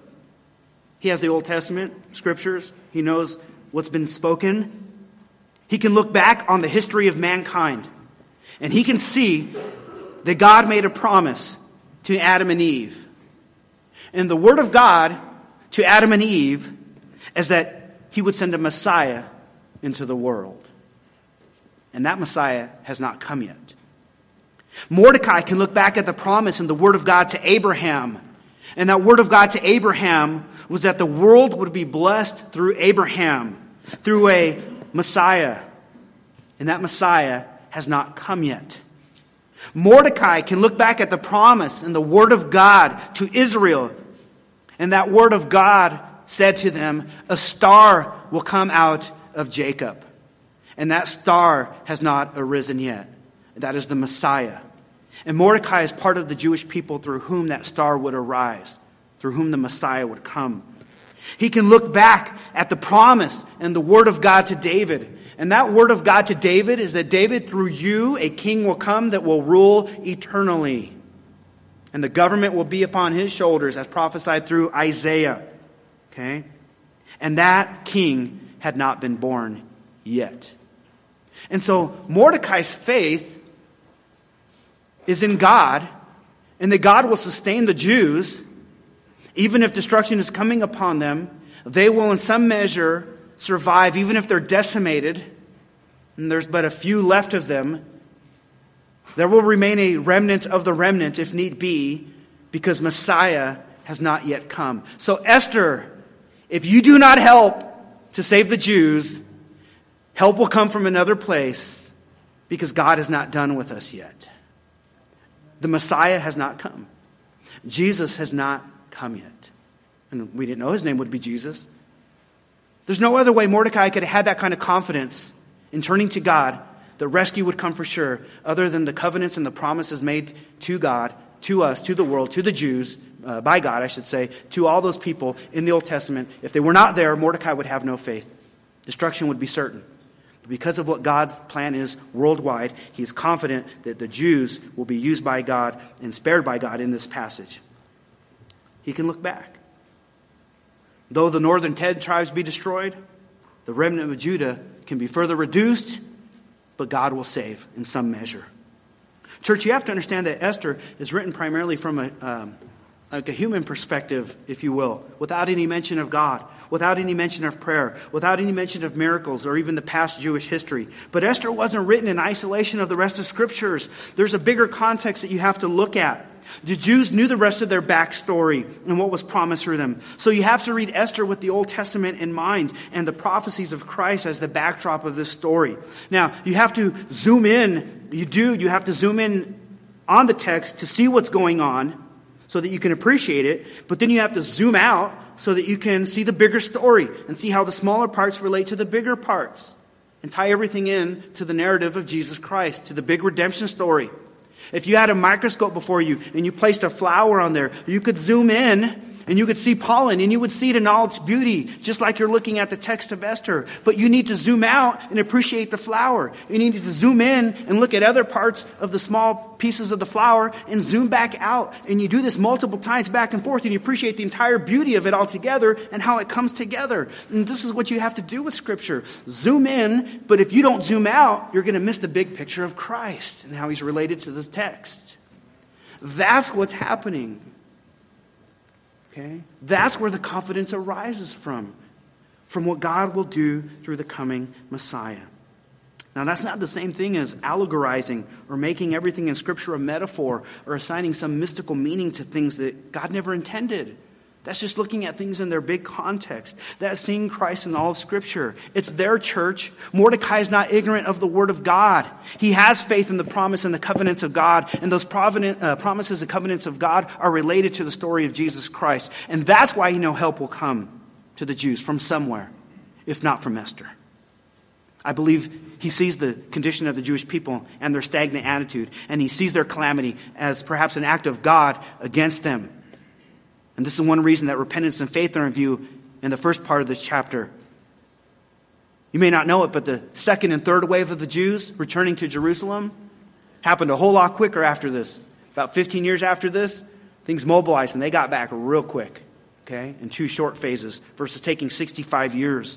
He has the Old Testament scriptures. He knows what's been spoken. He can look back on the history of mankind, and he can see that God made a promise to Adam and Eve. And the word of God to Adam and Eve is that he would send a Messiah into the world. And that Messiah has not come yet. Mordecai can look back at the promise in the word of God to Abraham. And that word of God to Abraham was that the world would be blessed through Abraham, through a Messiah. And that Messiah has not come yet. Mordecai can look back at the promise in the word of God to Israel. And that word of God said to them, a star will come out of Jacob. And that star has not arisen yet. That is the Messiah. And Mordecai is part of the Jewish people through whom that star would arise, through whom the Messiah would come. He can look back at the promise and the word of God to David. And that word of God to David is that David, through you, a king will come that will rule eternally. And the government will be upon his shoulders as prophesied through Isaiah. Okay? And that king had not been born yet. And so Mordecai's faith is in God, and that God will sustain the Jews. Even if destruction is coming upon them, they will in some measure survive, even if they're decimated, and there's but a few left of them. There will remain a remnant of the remnant, if need be, because Messiah has not yet come. So Esther, if you do not help to save the Jews, help will come from another place, because God is not done with us yet. The Messiah has not come. Jesus has not come yet. And we didn't know his name would be Jesus. There's no other way Mordecai could have had that kind of confidence in turning to God that rescue would come for sure, other than the covenants and the promises made to God, to us, to the world, to the Jews, uh, by God, I should say, to all those people in the Old Testament. If they were not there, Mordecai would have no faith. Destruction would be certain. But because of what God's plan is worldwide, he is confident that the Jews will be used by God and spared by God in this passage. He can look back. Though the northern ten tribes be destroyed, The remnant of Judah can be further reduced, but God will save in some measure. Church, you have to understand that Esther is written primarily from a, um, like a human perspective, if you will, without any mention of God, without any mention of prayer, without any mention of miracles or even the past Jewish history. But Esther wasn't written in isolation of the rest of Scriptures. There's a bigger context that you have to look at. The Jews knew the rest of their backstory and what was promised for them. So you have to read Esther with the Old Testament in mind and the prophecies of Christ as the backdrop of this story. Now, you have to zoom in. You do. You have to zoom in on the text to see what's going on so that you can appreciate it. But then you have to zoom out so that you can see the bigger story and see how the smaller parts relate to the bigger parts and tie everything in to the narrative of Jesus Christ, to the big redemption story. If you had a microscope before you and you placed a flower on there, you could zoom in and you could see pollen and you would see it in all its beauty, just like you're looking at the text of Esther. But you need to zoom out and appreciate the flower. You need to zoom in and look at other parts of the small pieces of the flower and zoom back out. And you do this multiple times back and forth and you appreciate the entire beauty of it all together and how it comes together. And this is what you have to do with Scripture. Zoom in, but if you don't zoom out, you're going to miss the big picture of Christ and how he's related to this text. That's what's happening. Okay? That's where the confidence arises from, from what God will do through the coming Messiah. Now, that's not the same thing as allegorizing or making everything in Scripture a metaphor or assigning some mystical meaning to things that God never intended. That's just looking at things in their big context. That's seeing Christ in all of Scripture. It's their church. Mordecai is not ignorant of the Word of God. He has faith in the promise and the covenants of God. And those provident, uh, promises and covenants of God are related to the story of Jesus Christ. And that's why you know help will come to the Jews from somewhere, if not from Esther. I believe he sees the condition of the Jewish people and their stagnant attitude. And he sees their calamity as perhaps an act of God against them. And this is one reason that repentance and faith are in view in the first part of this chapter. You may not know it, but the second and third wave of the Jews returning to Jerusalem happened a whole lot quicker after this. About fifteen years after this, things mobilized and they got back real quick, okay, in two short phases versus taking sixty-five years.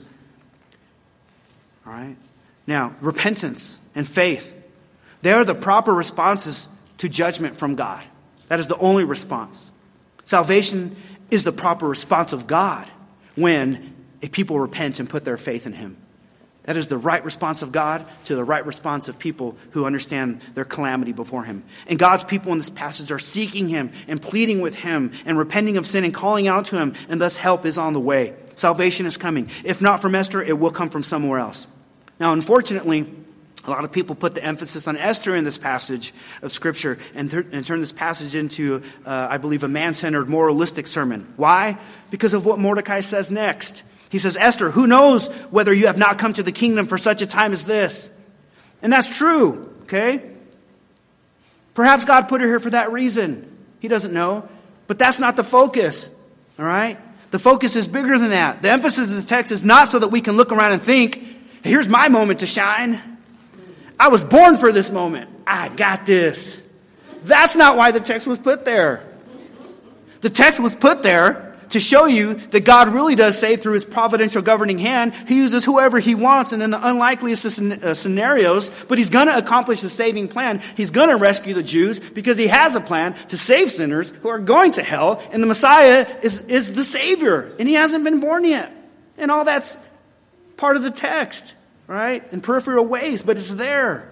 All right? Now, repentance and faith, they are the proper responses to judgment from God. That is the only response. Salvation is the proper response of God when a people repent and put their faith in him. That is the right response of God to the right response of people who understand their calamity before him. And God's people in this passage are seeking him and pleading with him and repenting of sin and calling out to him, and thus help is on the way. Salvation is coming. If not from Esther, it will come from somewhere else. Now, unfortunately, a lot of people put the emphasis on Esther in this passage of Scripture and, th- and turn this passage into, uh, I believe, a man-centered, moralistic sermon. Why? Because of what Mordecai says next. He says, Esther, who knows whether you have not come to the kingdom for such a time as this? And that's true, okay? Perhaps God put her here for that reason. He doesn't know. But that's not the focus, all right? The focus is bigger than that. The emphasis of the text is not so that we can look around and think, here's my moment to shine. I was born for this moment. I got this. That's not why the text was put there. The text was put there to show you that God really does save through his providential governing hand. He uses whoever he wants and in the unlikeliest of scenarios, but he's going to accomplish the saving plan. He's going to rescue the Jews because he has a plan to save sinners who are going to hell, and the Messiah is, is the Savior, and he hasn't been born yet. And all that's part of the text. Right? In peripheral ways, but it's there.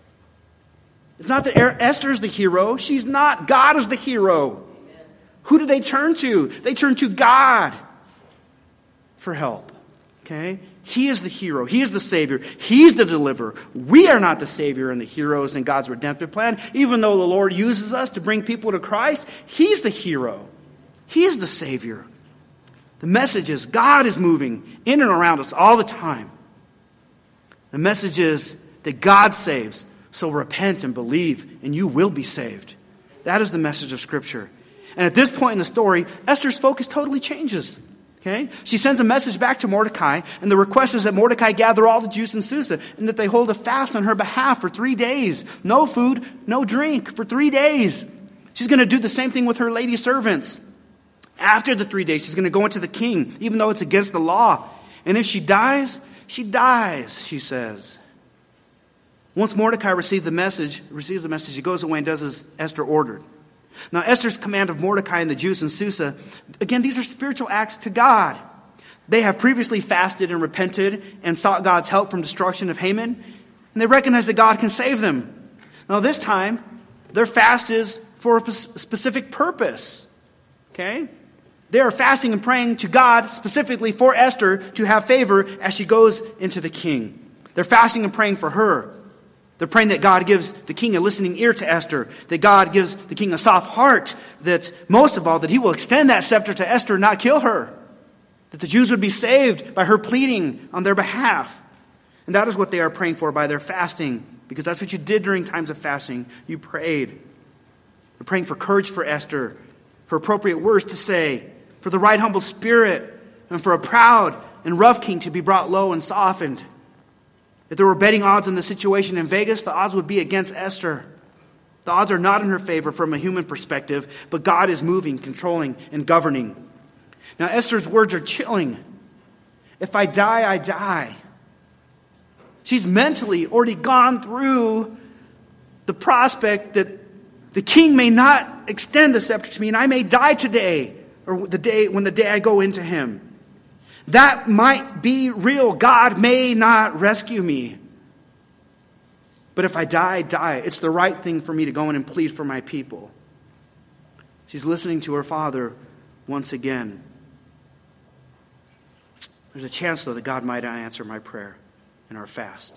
It's not that Esther's the hero. She's not. God is the hero. Amen. Who do they turn to? They turn to God for help. Okay? He is the hero. He is the Savior. He's the deliverer. We are not the Savior and the heroes in God's redemptive plan. Even though the Lord uses us to bring people to Christ, he's the hero. He's the Savior. The message is God is moving in and around us all the time. The message is that God saves, so repent and believe, and you will be saved. That is the message of Scripture. And at this point in the story, Esther's focus totally changes. Okay? She sends a message back to Mordecai, and the request is that Mordecai gather all the Jews in Susa, and that they hold a fast on her behalf for three days. No food, no drink for three days. She's going to do the same thing with her lady servants. After the three days, she's going to go into the king, even though it's against the law. And if she dies, she dies, she says. Once Mordecai received the message, receives the message, he goes away and does as Esther ordered. Now, Esther's command of Mordecai and the Jews in Susa, again, these are spiritual acts to God. They have previously fasted and repented and sought God's help from destruction of Haman, and they recognize that God can save them. Now, this time, their fast is for a specific purpose. Okay? They are fasting and praying to God specifically for Esther to have favor as she goes into the king. They're fasting and praying for her. They're praying that God gives the king a listening ear to Esther, that God gives the king a soft heart, that most of all, that he will extend that scepter to Esther and not kill her, that the Jews would be saved by her pleading on their behalf. And that is what they are praying for by their fasting, because that's what you did during times of fasting. You prayed. They're praying for courage for Esther, for appropriate words to say, for the right humble spirit, and for a proud and rough king to be brought low and softened. If there were betting odds in the situation in Vegas, the odds would be against Esther. The odds are not in her favor from a human perspective, but God is moving, controlling, and governing. Now, Esther's words are chilling. If I die, I die. She's mentally already gone through the prospect that the king may not extend the scepter to me, and I may die today, or the day when the day I go into him. That might be real. God may not rescue me. But if I die, I die. It's the right thing for me to go in and plead for my people. She's listening to her father once again. There's a chance, though, that God might not answer my prayer in our fast.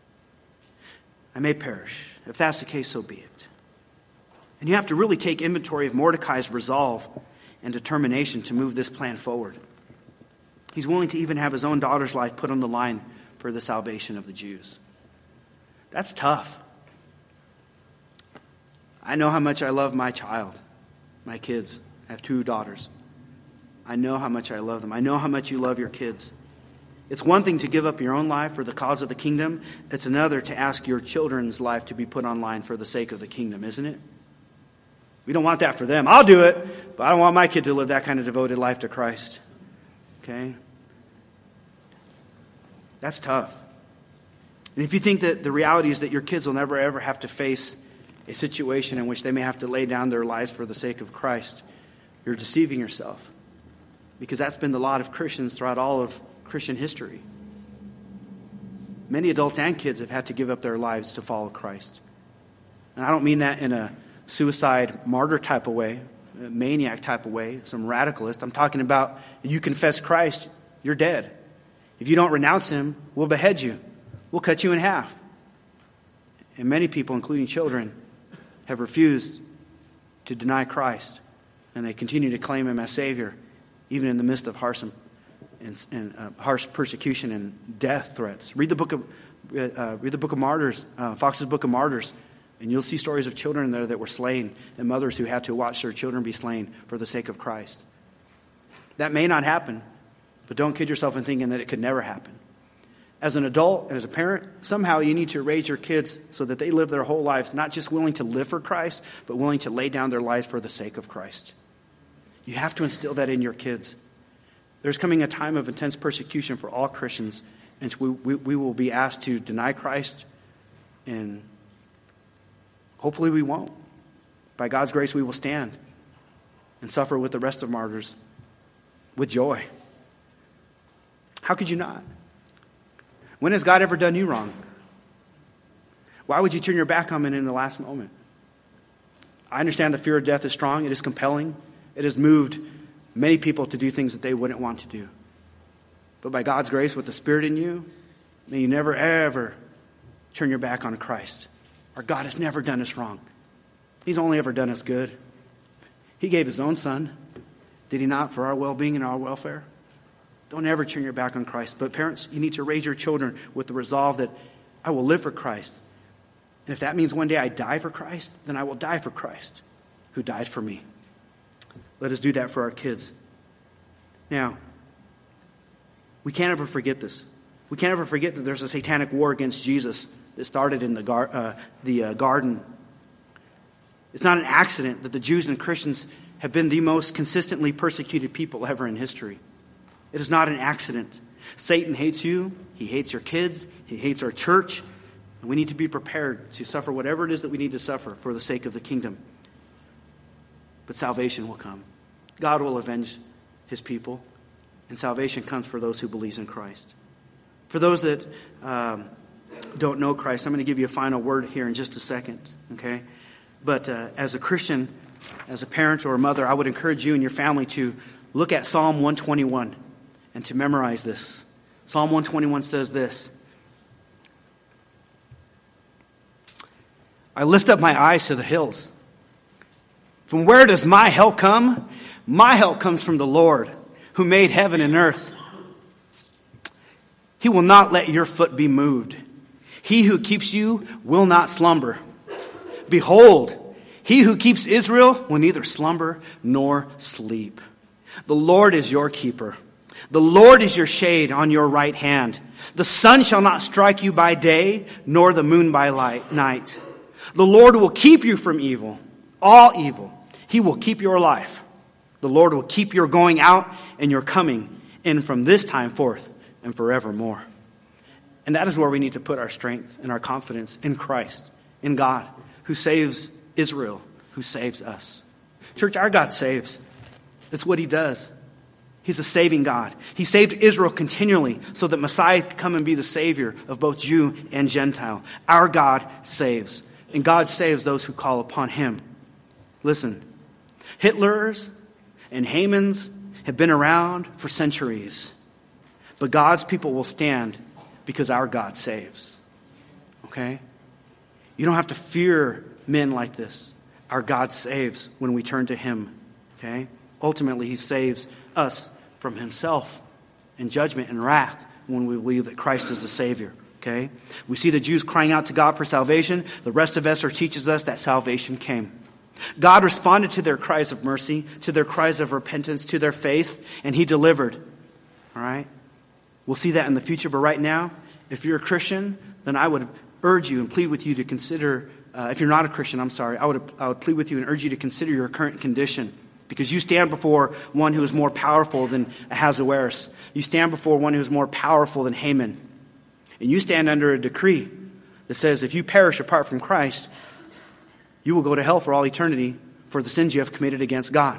I may perish. If that's the case, so be it. And you have to really take inventory of Mordecai's resolve and determination to move this plan forward. He's willing to even have his own daughter's life put on the line for the salvation of the Jews. That's tough. I know how much I love my child, my kids. I have two daughters. I know how much I love them. I know how much you love your kids. It's one thing to give up your own life for the cause of the kingdom. It's another to ask your children's life to be put on line for the sake of the kingdom, isn't it? We don't want that for them. I'll do it, but I don't want my kid to live that kind of devoted life to Christ. Okay? That's tough. And if you think that the reality is that your kids will never ever have to face a situation in which they may have to lay down their lives for the sake of Christ, you're deceiving yourself. Because that's been the lot of Christians throughout all of Christian history. Many adults and kids have had to give up their lives to follow Christ. And I don't mean that in a suicide martyr type of way, a maniac type of way, some radicalist. I'm talking about you confess Christ, you're dead. If you don't renounce him, we'll behead you. We'll cut you in half. And many people, including children, have refused to deny Christ. And they continue to claim him as Savior, even in the midst of harsh, and, and, uh, harsh persecution and death threats. Read the book of, uh, read the book of Martyrs, uh, Fox's Book of Martyrs, and you'll see stories of children there that were slain and mothers who had to watch their children be slain for the sake of Christ. That may not happen, but don't kid yourself in thinking that it could never happen. As an adult and as a parent, somehow you need to raise your kids so that they live their whole lives not just willing to live for Christ, but willing to lay down their lives for the sake of Christ. You have to instill that in your kids. There's coming a time of intense persecution for all Christians, and we, we, we will be asked to deny Christ, and hopefully we won't. By God's grace, we will stand and suffer with the rest of martyrs with joy. How could you not? When has God ever done you wrong? Why would you turn your back on him in the last moment? I understand the fear of death is strong. It is compelling. It has moved many people to do things that they wouldn't want to do. But by God's grace, with the Spirit in you, may you never, ever turn your back on Christ. Our God has never done us wrong. He's only ever done us good. He gave his own son, did he not, for our well-being and our welfare? Don't ever turn your back on Christ. But parents, you need to raise your children with the resolve that I will live for Christ. And if that means one day I die for Christ, then I will die for Christ, who died for me. Let us do that for our kids. Now, we can't ever forget this. We can't ever forget that there's a satanic war against Jesus that started in the, gar- uh, the uh, garden. It's not an accident that the Jews and Christians have been the most consistently persecuted people ever in history. It is not an accident. Satan hates you. He hates your kids. He hates our church. And we need to be prepared to suffer whatever it is that we need to suffer for the sake of the kingdom. But salvation will come. God will avenge his people. And salvation comes for those who believe in Christ. For those that um, don't know Christ, I'm going to give you a final word here in just a second. Okay? But uh, as a Christian, as a parent or a mother, I would encourage you and your family to look at Psalm one twenty-one and to memorize this. Psalm one twenty-one says this: I lift up my eyes to the hills. From where does my help come? My help comes from the Lord, who made heaven and earth. He will not let your foot be moved. He who keeps you will not slumber. Behold, he who keeps Israel will neither slumber nor sleep. The Lord is your keeper. The Lord is your shade on your right hand. The sun shall not strike you by day, nor the moon by light, night. The Lord will keep you from evil, all evil. He will keep your life. The Lord will keep your going out and your coming in from this time forth and forevermore. And that is where we need to put our strength and our confidence in Christ, in God, who saves Israel, who saves us. Church, our God saves. That's what he does. He's a saving God. He saved Israel continually so that Messiah could come and be the Savior of both Jew and Gentile. Our God saves. And God saves those who call upon him. Listen, Hitlers and Hamans have been around for centuries. But God's people will stand because our God saves. Okay? You don't have to fear men like this. Our God saves when we turn to him. Okay? Ultimately, he saves us from himself in judgment and wrath when we believe that Christ is the Savior. Okay? We see the Jews crying out to God for salvation. The rest of Esther teaches us that salvation came. God responded to their cries of mercy, to their cries of repentance, to their faith, and he delivered. All right? We'll see that in the future, but right now, if you're a Christian, then I would urge you and plead with you to consider, uh, if you're not a Christian, I'm sorry, I would, I would plead with you and urge you to consider your current condition, because you stand before one who is more powerful than Ahasuerus. You stand before one who is more powerful than Haman. And you stand under a decree that says if you perish apart from Christ, you will go to hell for all eternity for the sins you have committed against God.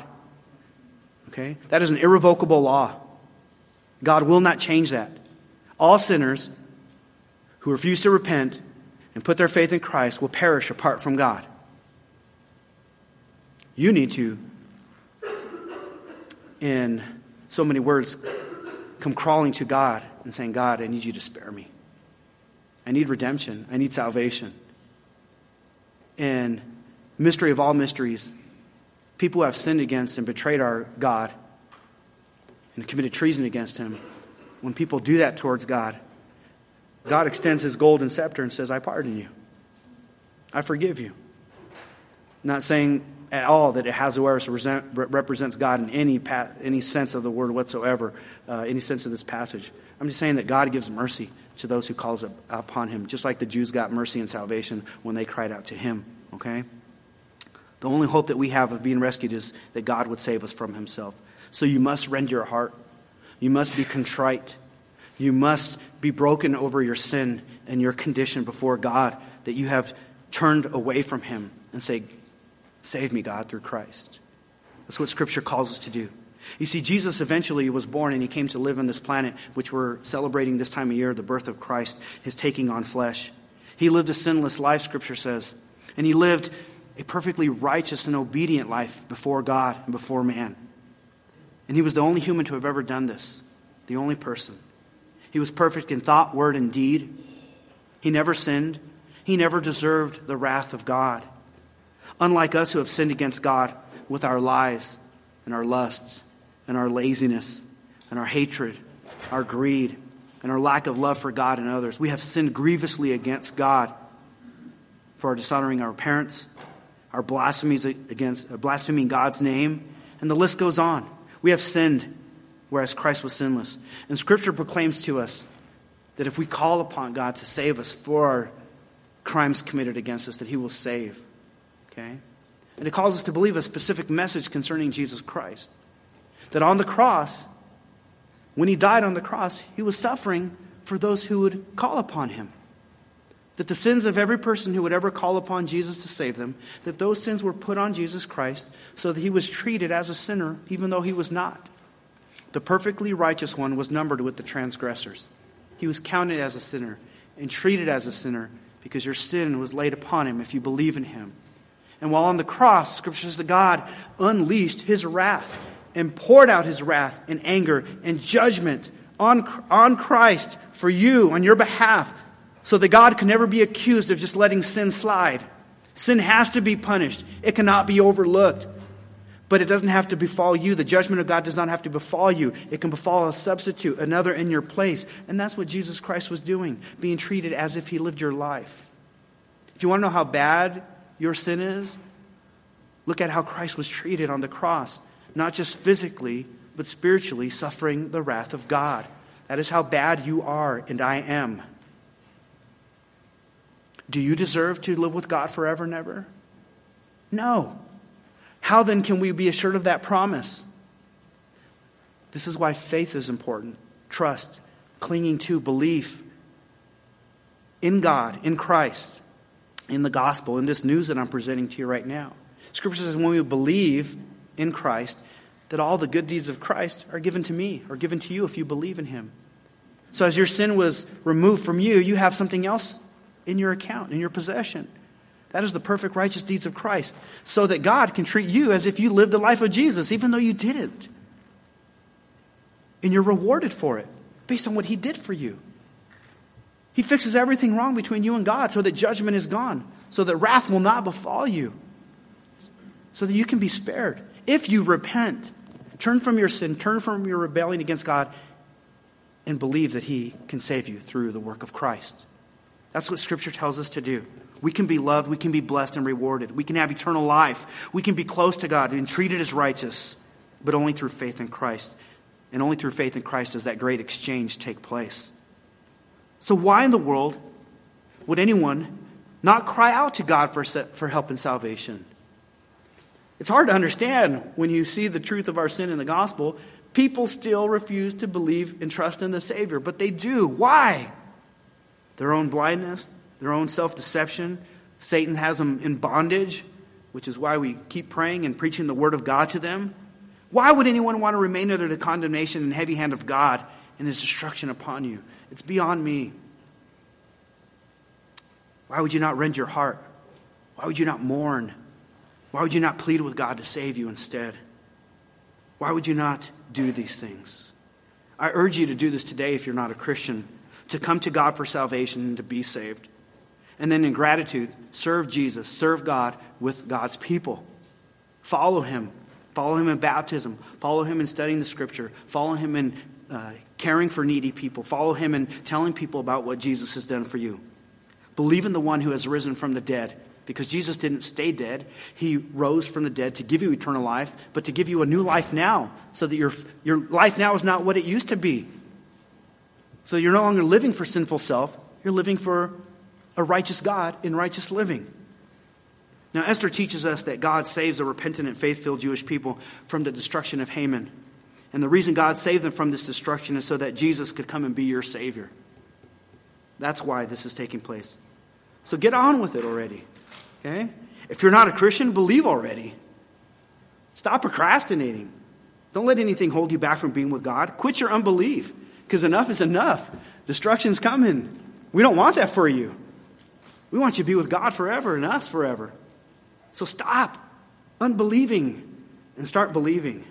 Okay? That is an irrevocable law. God will not change that. All sinners who refuse to repent and put their faith in Christ will perish apart from God. You need to, in so many words, come crawling to God and saying, God, I need you to spare me. I need redemption. I need salvation. And mystery of all mysteries, people who have sinned against and betrayed our God and committed treason against him, when people do that towards God, God extends his golden scepter and says, I pardon you. I forgive you. Not saying at all that Ahasuerus represents God in any any sense of the word whatsoever, uh, any sense of this passage. I'm just saying that God gives mercy to those who calls upon him, just like the Jews got mercy and salvation when they cried out to him. Okay? The only hope that we have of being rescued is that God would save us from himself. So you must rend your heart. You must be contrite. You must be broken over your sin and your condition before God, that you have turned away from him, and say, save me, God, through Christ. That's what Scripture calls us to do. You see, Jesus eventually was born and he came to live on this planet, which we're celebrating this time of year, the birth of Christ, his taking on flesh. He lived a sinless life, Scripture says. And he lived a perfectly righteous and obedient life before God and before man. And he was the only human to have ever done this. The only person. He was perfect in thought, word, and deed. He never sinned. He never deserved the wrath of God. Unlike us who have sinned against God with our lies and our lusts and our laziness and our hatred, our greed, and our lack of love for God and others. We have sinned grievously against God for our dishonoring our parents, our blasphemies against uh, blaspheming God's name, and the list goes on. We have sinned, whereas Christ was sinless. And Scripture proclaims to us that if we call upon God to save us for our crimes committed against us, that he will save. Okay? And it calls us to believe a specific message concerning Jesus Christ. That on the cross, When he died on the cross, he was suffering for those who would call upon him. That the sins of every person who would ever call upon Jesus to save them, that those sins were put on Jesus Christ so that he was treated as a sinner even though he was not. The perfectly righteous one was numbered with the transgressors. He was counted as a sinner and treated as a sinner because your sin was laid upon him if you believe in him. And while on the cross, Scripture says that God unleashed his wrath and poured out his wrath and anger and judgment on, on Christ for you, on your behalf, so that God can never be accused of just letting sin slide. Sin has to be punished. It cannot be overlooked. But it doesn't have to befall you. The judgment of God does not have to befall you. It can befall a substitute, another in your place. And that's what Jesus Christ was doing, being treated as if he lived your life. If you want to know how bad your sin is, look at how Christ was treated on the cross. Not just physically, but spiritually, suffering the wrath of God. That is how bad you are, and I am. Do you deserve to live with God forever and ever? No. How then can we be assured of that promise? This is why faith is important. Trust, clinging to, belief in God, in Christ, in the gospel, in this news that I'm presenting to you right now. Scripture says when we believe in Christ, that all the good deeds of Christ are given to me, or given to you if you believe in him. So as your sin was removed from you, you have something else in your account, in your possession. That is the perfect righteous deeds of Christ, so that God can treat you as if you lived the life of Jesus, even though you didn't. And you're rewarded for it, based on what he did for you. He fixes everything wrong between you and God, so that judgment is gone, so that wrath will not befall you, so that you can be spared. If you repent, turn from your sin, turn from your rebellion against God, and believe that he can save you through the work of Christ. That's what Scripture tells us to do. We can be loved, we can be blessed and rewarded. We can have eternal life. We can be close to God and treated as righteous, but only through faith in Christ. And only through faith in Christ does that great exchange take place. So why in the world would anyone not cry out to God for, for help and salvation? It's hard to understand when you see the truth of our sin in the gospel. People still refuse to believe and trust in the Savior, but they do. Why? Their own blindness, their own self-deception. Satan has them in bondage, which is why we keep praying and preaching the word of God to them. Why would anyone want to remain under the condemnation and heavy hand of God and his destruction upon you? It's beyond me. Why would you not rend your heart? Why would you not mourn? Why would you not plead with God to save you instead? Why would you not do these things? I urge you to do this today if you're not a Christian, to come to God for salvation and to be saved. And then in gratitude, serve Jesus, serve God with God's people. Follow him. Follow him in baptism. Follow him in studying the Scripture. Follow him in uh, caring for needy people. Follow him in telling people about what Jesus has done for you. Believe in the one who has risen from the dead. Because Jesus didn't stay dead. He rose from the dead to give you eternal life, but to give you a new life now, so that your, your life now is not what it used to be. So you're no longer living for sinful self. You're living for a righteous God in righteous living. Now, Esther teaches us that God saves a repentant and faith-filled Jewish people from the destruction of Haman. And the reason God saved them from this destruction is so that Jesus could come and be your Savior. That's why this is taking place. So get on with it already. Okay? If you're not a Christian, believe already. Stop procrastinating. Don't let anything hold you back from being with God. Quit your unbelief, because enough is enough. Destruction's coming. We don't want that for you. We want you to be with God forever and us forever. So stop unbelieving and start believing.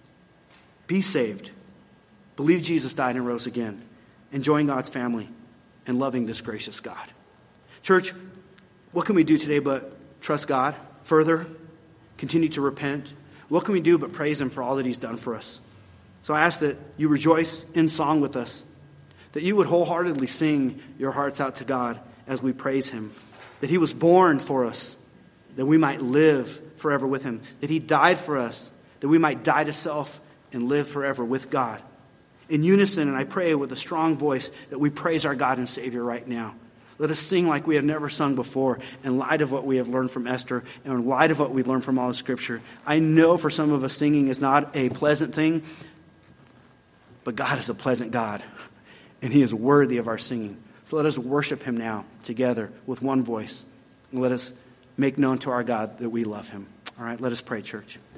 Be saved. Believe Jesus died and rose again. Enjoying God's family and loving this gracious God. Church, what can we do today but trust God further, continue to repent? What can we do but praise him for all that he's done for us? So I ask that you rejoice in song with us, that you would wholeheartedly sing your hearts out to God as we praise him, that he was born for us, that we might live forever with him, that he died for us, that we might die to self and live forever with God. In unison, and I pray with a strong voice, that we praise our God and Savior right now. Let us sing like we have never sung before, in light of what we have learned from Esther, and in light of what we've learned from all of Scripture. I know for some of us singing is not a pleasant thing, But God is a pleasant God, and he is worthy of our singing. So let us worship him now together with one voice. And let us make known to our God that we love him. All right, let us pray, church.